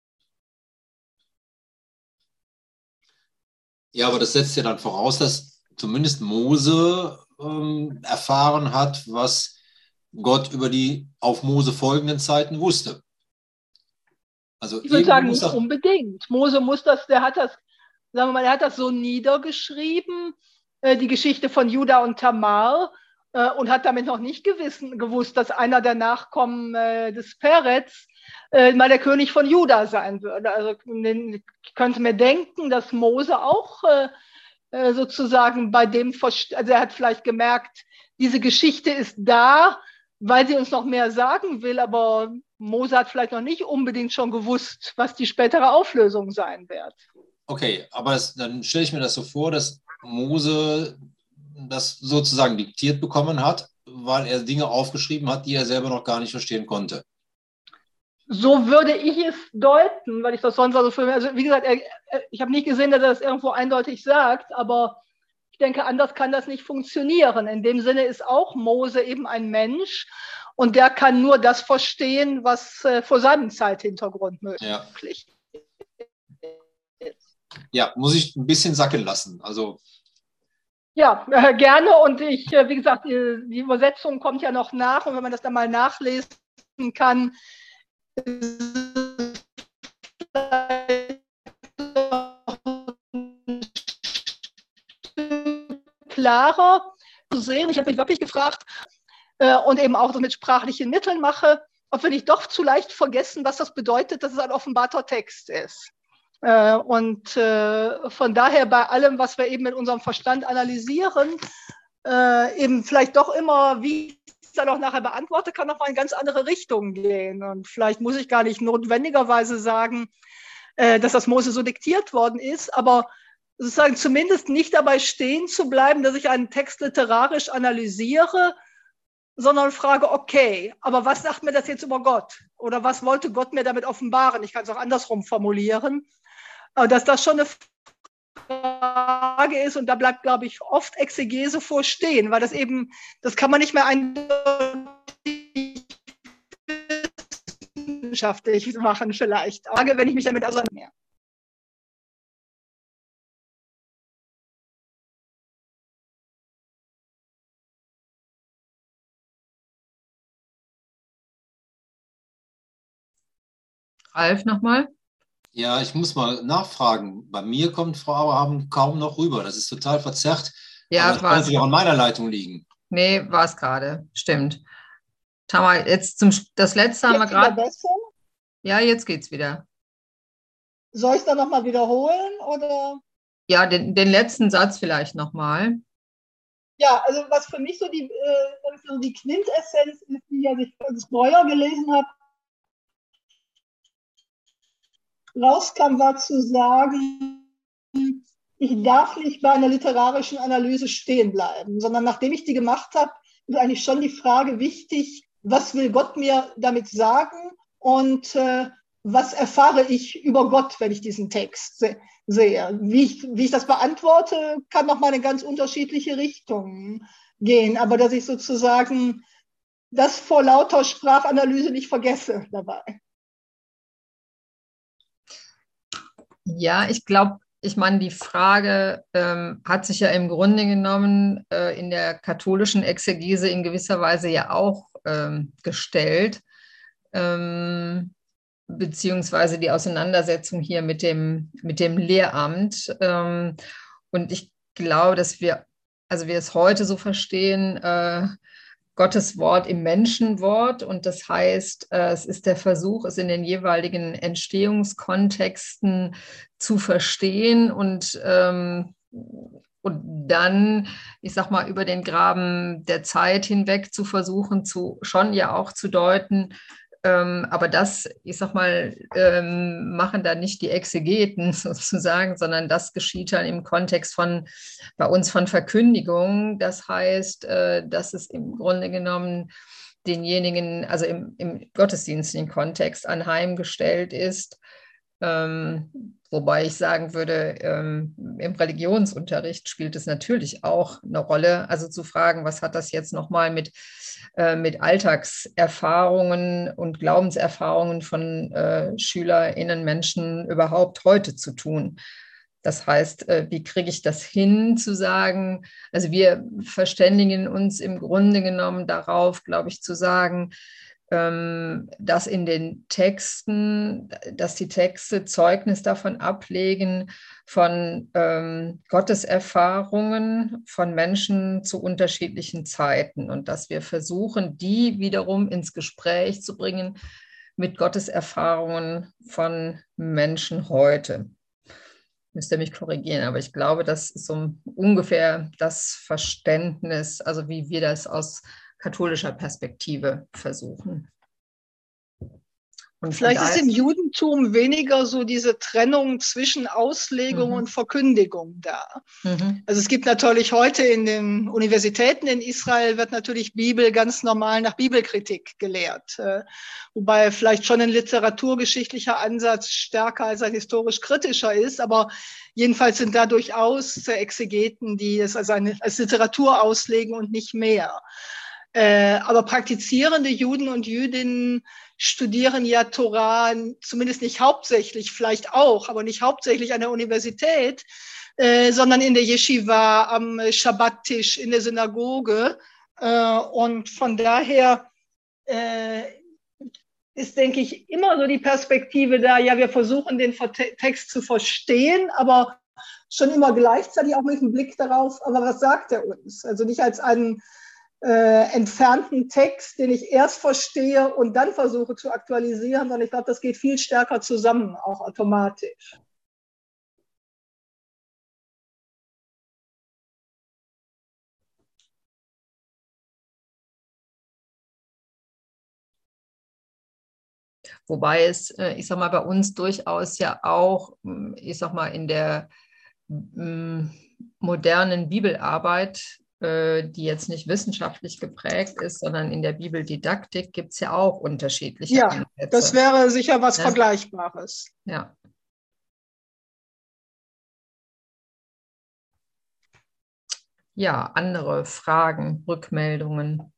Ja, aber das setzt ja dann voraus, dass zumindest Mose ähm, erfahren hat, was Gott über die auf Mose folgenden Zeiten wusste. Also ich würde sagen, nicht unbedingt. Mose muss das, der hat das, sagen wir mal, er hat das so niedergeschrieben, die Geschichte von Juda und Tamar, äh, und hat damit noch nicht gewissen, gewusst, dass einer der Nachkommen äh, des Perez äh, mal der König von Juda sein würde. Also ich könnte mir denken, dass Mose auch äh, sozusagen bei dem, also er hat vielleicht gemerkt, diese Geschichte ist da, weil sie uns noch mehr sagen will, aber Mose hat vielleicht noch nicht unbedingt schon gewusst, was die spätere Auflösung sein wird. Okay, aber das, dann stelle ich mir das so vor, dass Mose das sozusagen diktiert bekommen hat, weil er Dinge aufgeschrieben hat, die er selber noch gar nicht verstehen konnte. So würde ich es deuten, weil ich das sonst also für mich, also wie gesagt, er, ich habe nicht gesehen, dass er das irgendwo eindeutig sagt, aber ich denke, anders kann das nicht funktionieren. In dem Sinne ist auch Mose eben ein Mensch und der kann nur das verstehen, was äh, vor seinem Zeithintergrund möglich ja. ist. Ja, muss ich ein bisschen sacken lassen. Also ja, äh, gerne. Und ich, äh, wie gesagt, die, die Übersetzung kommt ja noch nach. Und wenn man das dann mal nachlesen kann, klarer zu sehen. Ich habe mich wirklich gefragt äh, und eben auch mit sprachlichen Mitteln mache, ob wir nicht doch zu leicht vergessen, was das bedeutet, dass es ein offenbarter Text ist. Und äh, von daher bei allem, was wir eben mit unserem Verstand analysieren, äh, eben vielleicht doch immer, wie ich es dann auch nachher beantworte, kann noch mal in ganz andere Richtungen gehen. Und vielleicht muss ich gar nicht notwendigerweise sagen, äh, dass das Mose so diktiert worden ist, aber sozusagen zumindest nicht dabei stehen zu bleiben, dass ich einen Text literarisch analysiere, sondern frage, okay, aber was sagt mir das jetzt über Gott? Oder was wollte Gott mir damit offenbaren? Ich kann es auch andersrum formulieren. Aber dass das schon eine Frage ist, und da bleibt, glaube ich, oft Exegese vorstehen, weil das eben, das kann man nicht mehr eindeutig wissenschaftlich machen vielleicht. Aber wenn ich mich damit auseinandersetze. Ralf nochmal? Ja, ich muss mal nachfragen. Bei mir kommt Frau Abraham kaum noch rüber. Das ist total verzerrt. Ja, aber das kann natürlich auch an meiner Leitung liegen. Nee, war es gerade. Stimmt. Tamar, jetzt zum das letzte haben wir gerade. Ja, jetzt geht's wieder. Soll ich es dann nochmal wiederholen? Oder? Ja, den, den letzten Satz vielleicht nochmal. Ja, also was für mich so die, äh, so die Quintessenz ist, die als ich das Breuer gelesen habe, rauskam, war zu sagen, ich darf nicht bei einer literarischen Analyse stehen bleiben, sondern nachdem ich die gemacht habe, ist eigentlich schon die Frage wichtig, was will Gott mir damit sagen und äh, was erfahre ich über Gott, wenn ich diesen Text se- sehe. Wie ich, wie ich das beantworte, kann noch mal in ganz unterschiedliche Richtungen gehen, aber dass ich sozusagen das vor lauter Sprachanalyse nicht vergesse dabei. Ja, ich glaube, ich meine, die Frage ähm, hat sich ja im Grunde genommen äh, in der katholischen Exegese in gewisser Weise ja auch ähm, gestellt, ähm, beziehungsweise die Auseinandersetzung hier mit dem, mit dem Lehramt. Ähm, und ich glaube, dass wir, also wir es heute so verstehen, äh, Gottes Wort im Menschenwort. Und das heißt, äh, es ist der Versuch, es in den jeweiligen Entstehungskontexten zu verstehen und, ähm, und dann, ich sag mal, über den Graben der Zeit hinweg zu versuchen, zu, schon ja auch zu deuten. Ähm, aber das, ich sag mal, ähm, machen da nicht die Exegeten sozusagen, sondern das geschieht dann im Kontext von, bei uns von Verkündigung. Das heißt, äh, dass es im Grunde genommen denjenigen, also im, im gottesdienstlichen Kontext anheimgestellt ist. Ähm, wobei ich sagen würde, ähm, im Religionsunterricht spielt es natürlich auch eine Rolle. Also zu fragen, was hat das jetzt nochmal mit, äh, mit Alltagserfahrungen und Glaubenserfahrungen von äh, SchülerInnen, Menschen überhaupt heute zu tun? Das heißt, äh, wie kriege ich das hin, zu sagen, also wir verständigen uns im Grunde genommen darauf, glaube ich, zu sagen, ähm, dass in den Texten, dass die Texte Zeugnis davon ablegen, von ähm, Gotteserfahrungen von Menschen zu unterschiedlichen Zeiten und dass wir versuchen, die wiederum ins Gespräch zu bringen mit Gotteserfahrungen von Menschen heute. Müsst ihr mich korrigieren, aber ich glaube, das ist so ungefähr das Verständnis, also wie wir das aus katholischer Perspektive versuchen. Und vielleicht ist im Judentum weniger so diese Trennung zwischen Auslegung mhm. und Verkündigung da. Mhm. Also es gibt natürlich heute in den Universitäten in Israel wird natürlich Bibel ganz normal nach Bibelkritik gelehrt. Äh, wobei vielleicht schon ein literaturgeschichtlicher Ansatz stärker als ein historisch-kritischer ist. Aber jedenfalls sind da durchaus Exegeten, die es als, eine, als Literatur auslegen und nicht mehr. Äh, aber praktizierende Juden und Jüdinnen studieren ja Torah, zumindest nicht hauptsächlich, vielleicht auch, aber nicht hauptsächlich an der Universität, äh, sondern in der Yeshiva, am Schabbattisch, in der Synagoge. Äh, und von daher äh, ist, denke ich, immer so die Perspektive da, ja, wir versuchen den Text zu verstehen, aber schon immer gleichzeitig auch mit dem Blick darauf, aber was sagt er uns? Also nicht als einen Äh, entfernten Text, den ich erst verstehe und dann versuche zu aktualisieren, sondern ich glaube, das geht viel stärker zusammen, auch automatisch. Wobei es, ich sag mal, bei uns durchaus ja auch, ich sag mal, in der m, modernen Bibelarbeit, die jetzt nicht wissenschaftlich geprägt ist, sondern in der Bibeldidaktik gibt es ja auch unterschiedliche ja, Ansätze. Ja, das wäre sicher was ja. Vergleichbares. Ja. Ja, andere Fragen, Rückmeldungen.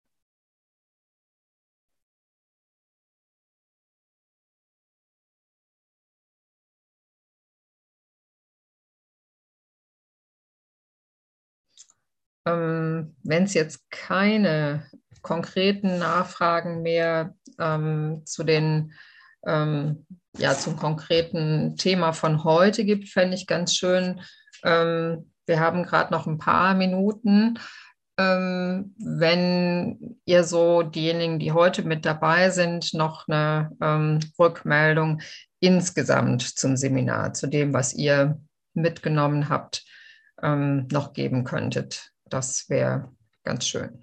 Ähm, wenn es jetzt keine konkreten Nachfragen mehr ähm, zu den, ähm, ja, zum konkreten Thema von heute gibt, fände ich ganz schön. Ähm, wir haben gerade noch ein paar Minuten. Ähm, wenn ihr so diejenigen, die heute mit dabei sind, noch eine ähm, Rückmeldung insgesamt zum Seminar, zu dem, was ihr mitgenommen habt, ähm, noch geben könntet. Das wäre ganz schön.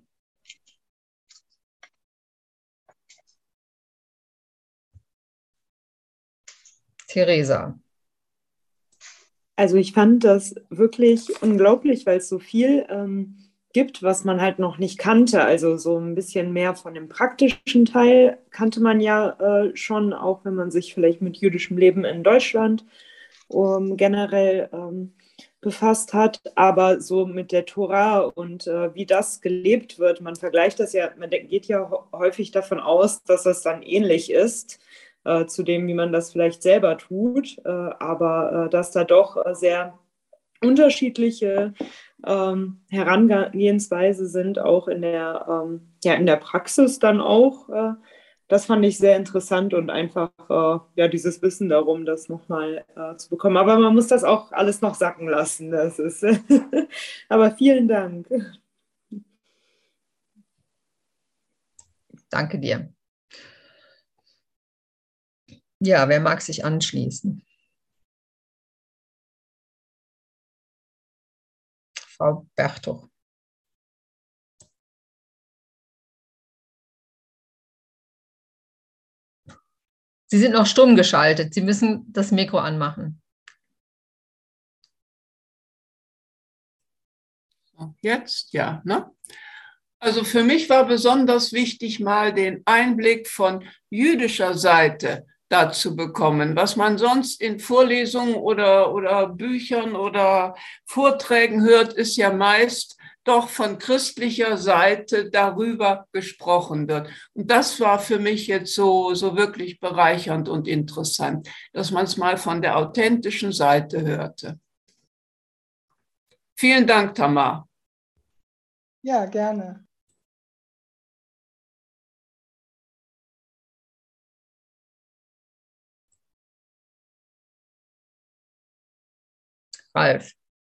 Theresa. Also ich fand das wirklich unglaublich, weil es so viel ähm, gibt, was man halt noch nicht kannte. Also so ein bisschen mehr von dem praktischen Teil kannte man ja äh, schon, auch wenn man sich vielleicht mit jüdischem Leben in Deutschland um, generell ähm, befasst hat. Aber so mit der Tora und äh, wie das gelebt wird, man vergleicht das ja, man geht ja häufig davon aus, dass das dann ähnlich ist äh, zu dem, wie man das vielleicht selber tut. Äh, aber äh, dass da doch äh, sehr unterschiedliche ähm, Herangehensweise sind, auch in der, ähm, ja, in der Praxis dann auch. Äh, das fand ich sehr interessant und einfach äh, ja, dieses Wissen darum, das nochmal äh, zu bekommen. Aber man muss das auch alles noch sacken lassen. Das ist aber vielen Dank. Danke dir. Ja, wer mag sich anschließen? Frau Bertuch. Sie sind noch stumm geschaltet. Sie müssen das Mikro anmachen. Jetzt, ja, ne? Also für mich war besonders wichtig, mal den Einblick von jüdischer Seite dazu bekommen, was man sonst in Vorlesungen oder, oder Büchern oder Vorträgen hört, ist ja meist doch von christlicher Seite darüber gesprochen wird. Und das war für mich jetzt so, so wirklich bereichernd und interessant, dass man es mal von der authentischen Seite hörte. Vielen Dank, Tamar. Ja, gerne. Ralf.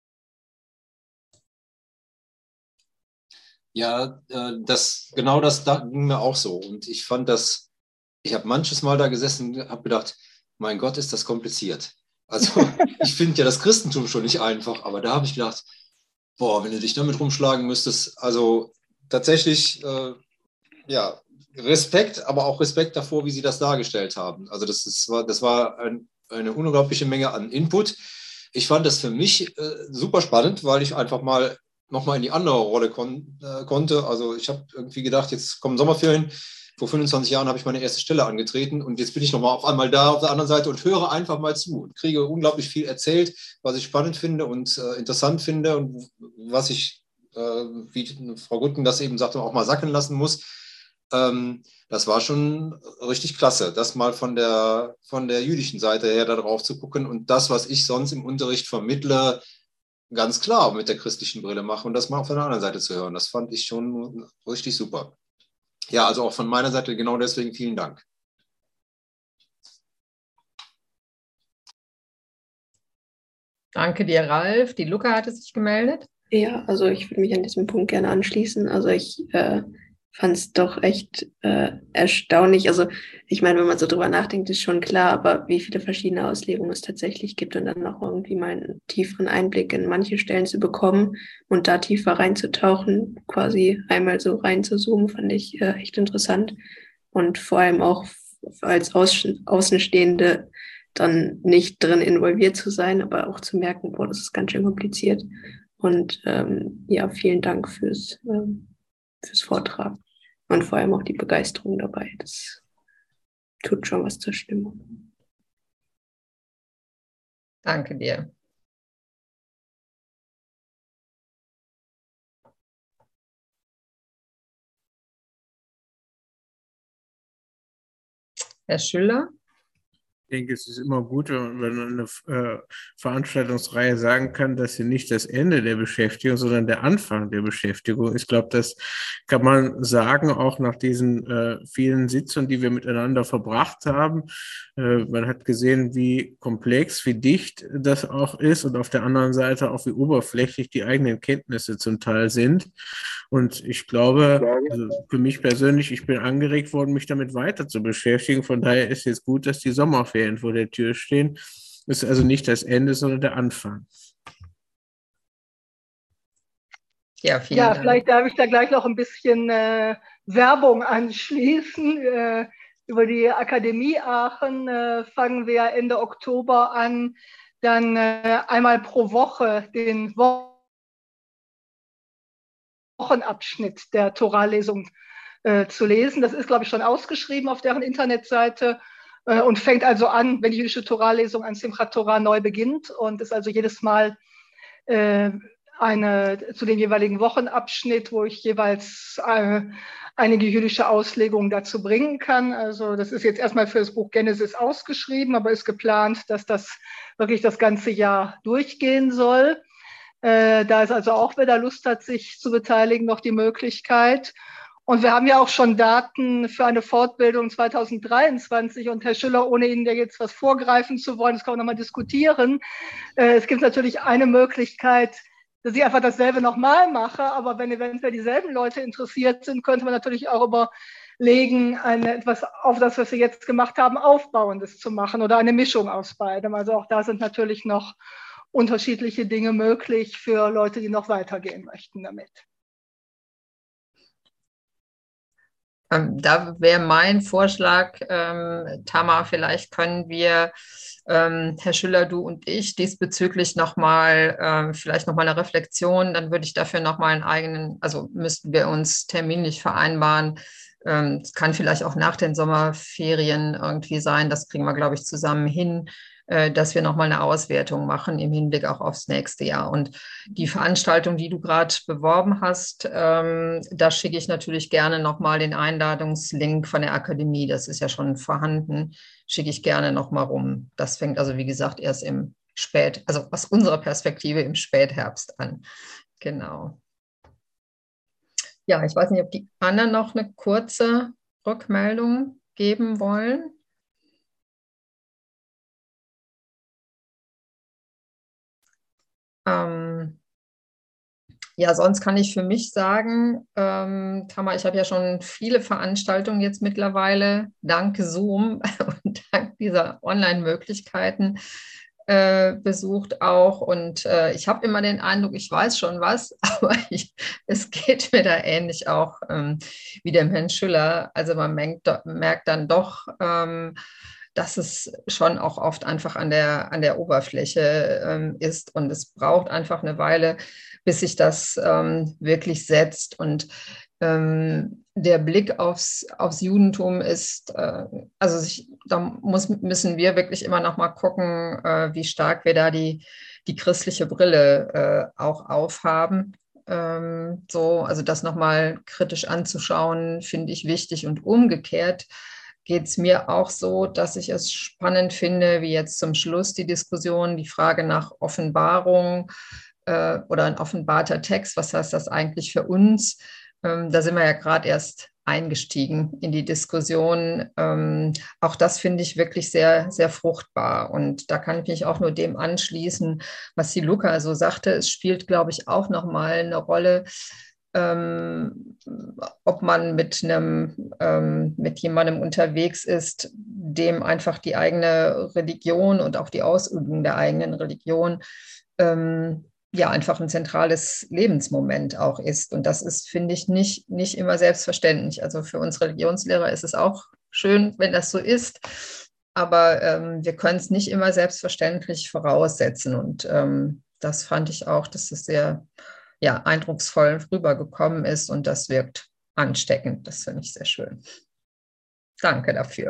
Ja, äh, das, genau das da ging mir auch so. Und ich fand das, ich habe manches Mal da gesessen und habe gedacht, mein Gott, ist das kompliziert. Also ich finde ja das Christentum schon nicht einfach, aber da habe ich gedacht, boah, wenn du dich damit rumschlagen müsstest, also tatsächlich, äh, ja, Respekt, aber auch Respekt davor, wie sie das dargestellt haben. Also das, ist, das war ein, eine unglaubliche Menge an Input. Ich fand das für mich äh, super spannend, weil ich einfach mal nochmal in die andere Rolle kon äh, konnte. Also ich habe irgendwie gedacht, jetzt kommen Sommerferien. Vor fünfundzwanzig Jahren habe ich meine erste Stelle angetreten und jetzt bin ich nochmal auf einmal da auf der anderen Seite und höre einfach mal zu und kriege unglaublich viel erzählt, was ich spannend finde und äh, interessant finde und was ich, äh, wie Frau Gutten das eben sagte, auch mal sacken lassen muss. Ähm, das war schon richtig klasse, das mal von der, von der jüdischen Seite her da drauf zu gucken und das, was ich sonst im Unterricht vermittle, ganz klar mit der christlichen Brille mache und das mal auf der anderen Seite zu hören. Das fand ich schon richtig super. Ja, also auch von meiner Seite genau deswegen vielen Dank. Danke dir, Ralf. Die Luca hatte sich gemeldet. Ja, also ich würde mich an diesem Punkt gerne anschließen. Also ich äh, fand es doch echt äh, erstaunlich. Also ich meine, wenn man so drüber nachdenkt, ist schon klar, aber wie viele verschiedene Auslegungen es tatsächlich gibt und dann noch irgendwie mal einen tieferen Einblick in manche Stellen zu bekommen und da tiefer reinzutauchen, quasi einmal so reinzuzoomen, fand ich äh, echt interessant. Und vor allem auch als Außen Außenstehende dann nicht drin involviert zu sein, aber auch zu merken, boah, das ist ganz schön kompliziert. Und ähm, ja, vielen Dank fürs, ähm, fürs Vortragen und vor allem auch die Begeisterung dabei. Das tut schon was zur Stimmung. Danke dir. Herr Schüller? Ich denke, es ist immer gut, wenn man eine äh, Veranstaltungsreihe sagen kann, dass sie nicht das Ende der Beschäftigung, sondern der Anfang der Beschäftigung ist. Ich glaube, das kann man sagen, auch nach diesen äh, vielen Sitzungen, die wir miteinander verbracht haben. Äh, man hat gesehen, wie komplex, wie dicht das auch ist und auf der anderen Seite auch, wie oberflächlich die eigenen Kenntnisse zum Teil sind. Und ich glaube, also für mich persönlich, ich bin angeregt worden, mich damit weiter zu beschäftigen. Von daher ist jetzt gut, dass die Sommerferien Sommerferien vor der Tür stehen. Ist also nicht das Ende, sondern der Anfang. Ja, vielen Ja, Dank. vielleicht darf ich da gleich noch ein bisschen äh, Werbung anschließen. Äh, über die Akademie Aachen äh, fangen wir Ende Oktober an, dann äh, einmal pro Woche den Wochenabschnitt der Toralesung äh, zu lesen. Das ist, glaube ich, schon ausgeschrieben auf deren Internetseite äh, und fängt also an, wenn die jüdische Torallesung an Simchat Torah neu beginnt, und ist also jedes Mal äh, eine zu dem jeweiligen Wochenabschnitt, wo ich jeweils äh, einige jüdische Auslegungen dazu bringen kann. Also das ist jetzt erstmal für das Buch Genesis ausgeschrieben, aber ist geplant, dass das wirklich das ganze Jahr durchgehen soll. Äh, da ist also auch, wer da Lust hat, sich zu beteiligen, noch die Möglichkeit. Und wir haben ja auch schon Daten für eine Fortbildung zwanzig dreiundzwanzig. Und Herr Schüller, ohne Ihnen da jetzt was vorgreifen zu wollen, das kann man nochmal diskutieren. Äh, es gibt natürlich eine Möglichkeit, dass ich einfach dasselbe nochmal mache. Aber wenn eventuell dieselben Leute interessiert sind, könnte man natürlich auch überlegen, eine, etwas auf das, was wir jetzt gemacht haben, Aufbauendes zu machen oder eine Mischung aus beidem. Also auch da sind natürlich noch unterschiedliche Dinge möglich für Leute, die noch weitergehen möchten damit. Ähm, da wäre mein Vorschlag, ähm, Tamar, vielleicht können wir, ähm, Herr Schüller, du und ich, diesbezüglich nochmal, ähm, vielleicht nochmal eine Reflexion, dann würde ich dafür nochmal einen eigenen, also müssten wir uns terminlich vereinbaren. Ähm, es kann vielleicht auch nach den Sommerferien irgendwie sein, das kriegen wir, glaube ich, zusammen hin, dass wir nochmal eine Auswertung machen im Hinblick auch aufs nächste Jahr. Und die Veranstaltung, die du gerade beworben hast, ähm, da schicke ich natürlich gerne nochmal den Einladungslink von der Akademie. Das ist ja schon vorhanden, schicke ich gerne nochmal rum. Das fängt also, wie gesagt, erst im Spät, also aus unserer Perspektive im Spätherbst an. Genau. Ja, ich weiß nicht, ob die anderen noch eine kurze Rückmeldung geben wollen. Ähm, ja, sonst kann ich für mich sagen, ähm, Tamar, ich habe ja schon viele Veranstaltungen jetzt mittlerweile dank Zoom und dank dieser Online-Möglichkeiten äh, besucht auch. Und äh, ich habe immer den Eindruck, ich weiß schon was, aber ich, es geht mir da ähnlich auch ähm, wie dem Herrn Schüller. Also man merkt, merkt dann doch, ähm, dass es schon auch oft einfach an der, an der Oberfläche ähm, ist. Und es braucht einfach eine Weile, bis sich das ähm, wirklich setzt. Und ähm, der Blick aufs, aufs Judentum ist, äh, also sich, da muss, müssen wir wirklich immer noch mal gucken, äh, wie stark wir da die, die christliche Brille äh, auch aufhaben. Ähm, so, also das nochmal kritisch anzuschauen, finde ich wichtig. Und umgekehrt geht es mir auch so, dass ich es spannend finde, wie jetzt zum Schluss die Diskussion, die Frage nach Offenbarung äh, oder ein offenbarter Text, was heißt das eigentlich für uns? Ähm, da sind wir ja gerade erst eingestiegen in die Diskussion. Ähm, auch das finde ich wirklich sehr, sehr fruchtbar. Und da kann ich mich auch nur dem anschließen, was die Luca so sagte. Es spielt, glaube ich, auch nochmal eine Rolle, Ähm, ob man mit einem, ähm, mit jemandem unterwegs ist, dem einfach die eigene Religion und auch die Ausübung der eigenen Religion ähm, ja einfach ein zentrales Lebensmoment auch ist. Und das ist, finde ich, nicht, nicht immer selbstverständlich. Also für uns Religionslehrer ist es auch schön, wenn das so ist. Aber ähm, wir können es nicht immer selbstverständlich voraussetzen. Und ähm, das fand ich auch, dass es sehr ja, eindrucksvoll rübergekommen ist, und das wirkt ansteckend. Das finde ich sehr schön. Danke dafür.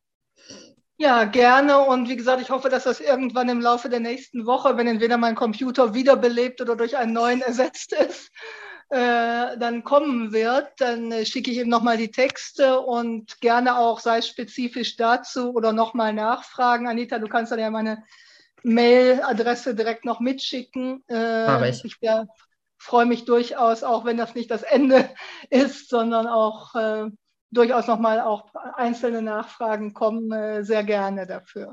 Ja, gerne. Und wie gesagt, ich hoffe, dass das irgendwann im Laufe der nächsten Woche, wenn entweder mein Computer wiederbelebt oder durch einen neuen ersetzt ist, äh, dann kommen wird. Dann äh, schicke ich ihm nochmal die Texte und gerne auch, sei es spezifisch dazu oder nochmal nachfragen. Anita, du kannst dann ja meine Mailadresse direkt noch mitschicken. Äh, ich. ich ja, freue mich durchaus, auch wenn das nicht das Ende ist, sondern auch äh, durchaus nochmal auch einzelne Nachfragen kommen, äh, sehr gerne dafür.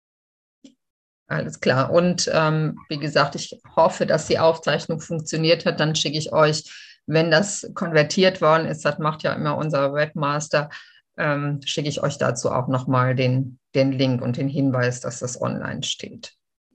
Alles klar. Und ähm, wie gesagt, ich hoffe, dass die Aufzeichnung funktioniert hat. Dann schicke ich euch, wenn das konvertiert worden ist, das macht ja immer unser Webmaster, ähm, schicke ich euch dazu auch nochmal den, den Link und den Hinweis, dass das online steht.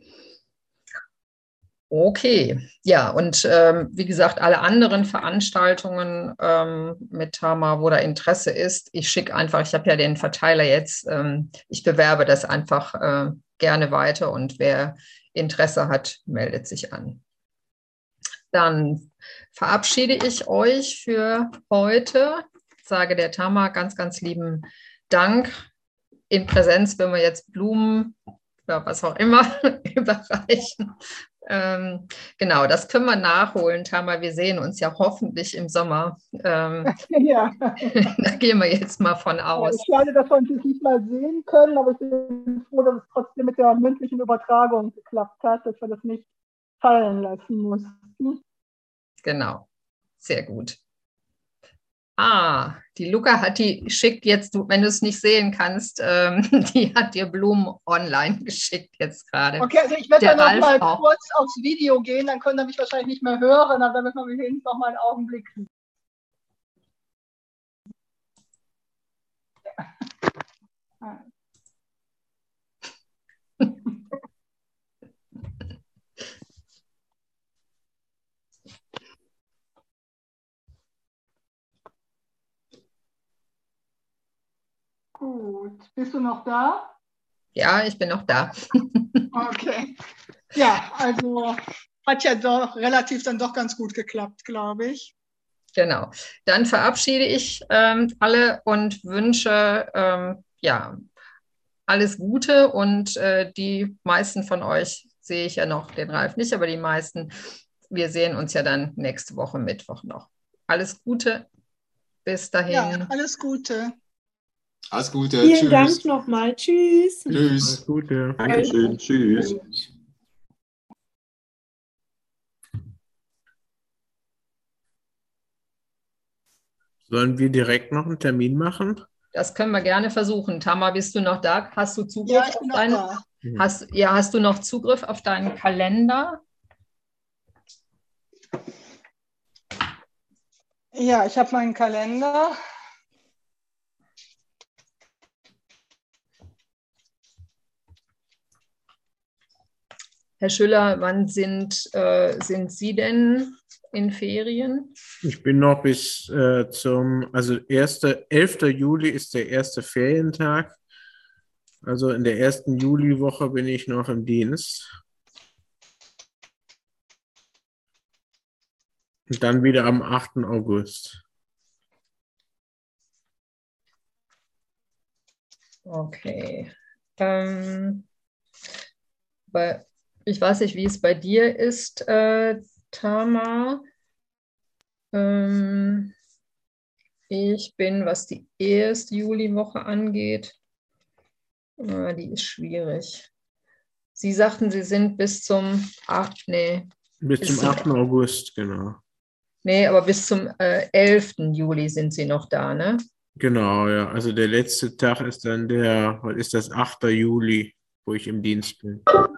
Okay, ja, und ähm, wie gesagt, alle anderen Veranstaltungen ähm, mit Tama, wo da Interesse ist, ich schicke einfach, ich habe ja den Verteiler jetzt, ähm, ich bewerbe das einfach äh, gerne weiter und wer Interesse hat, meldet sich an. Dann verabschiede ich euch für heute, sage der Tama ganz, ganz lieben Dank. In Präsenz, wenn wir jetzt Blumen oder was auch immer überreichen. Ähm, genau, das können wir nachholen, Tama. Wir sehen uns ja hoffentlich im Sommer. Ähm, Ja. Da gehen wir jetzt mal von aus. Ja, schade, dass wir uns jetzt nicht mal sehen können, aber ich bin froh, dass es trotzdem mit der mündlichen Übertragung geklappt hat, dass wir das nicht fallen lassen mussten. Genau, sehr gut. Ah, die Luca hat die schickt jetzt, wenn du es nicht sehen kannst, ähm, die hat dir Blumen online geschickt jetzt gerade. Okay, also ich werde Der dann noch Ralf mal auch. kurz aufs Video gehen, dann könnt ihr mich wahrscheinlich nicht mehr hören, aber damit man wenigstens noch mal einen Augenblick sieht. Gut, bist du noch da? Ja, ich bin noch da. Okay. Ja, also hat ja doch relativ dann doch ganz gut geklappt, glaube ich. Genau. Dann verabschiede ich ähm, alle und wünsche ähm, ja, alles Gute und äh, die meisten von euch sehe ich ja noch, den Ralf nicht, aber die meisten, wir sehen uns ja dann nächste Woche Mittwoch noch. Alles Gute, bis dahin. Ja, alles Gute. Alles Gute. Vielen Tschüss. Dank nochmal. Tschüss. Tschüss. Alles Gute. Dankeschön. Tschüss. Sollen wir direkt noch einen Termin machen? Das können wir gerne versuchen. Tama, bist du noch da? Hast du Zugriff Ja, ich auf bin noch deinen, da. hast, ja, hast du noch Zugriff auf deinen Kalender? Ja, ich habe meinen Kalender. Herr Schüller, wann sind, äh, sind Sie denn in Ferien? Ich bin noch bis äh, zum, also erster elfter Juli ist der erste Ferientag. Also in der ersten Juliwoche bin ich noch im Dienst. Und dann wieder am achten August. Okay. Ähm, bei, ich weiß nicht, wie es bei dir ist, äh, Tama. Ähm, ich bin, was die erste Juliwoche angeht, äh, die ist schwierig. Sie sagten, Sie sind bis zum achten. Nee, Bis Bis zum zum- achten August, genau. nee, aber bis zum äh, elften Juli sind Sie noch da, ne? Genau, ja. Also der letzte Tag ist dann der, was ist das, achter Juli, wo ich im Dienst bin.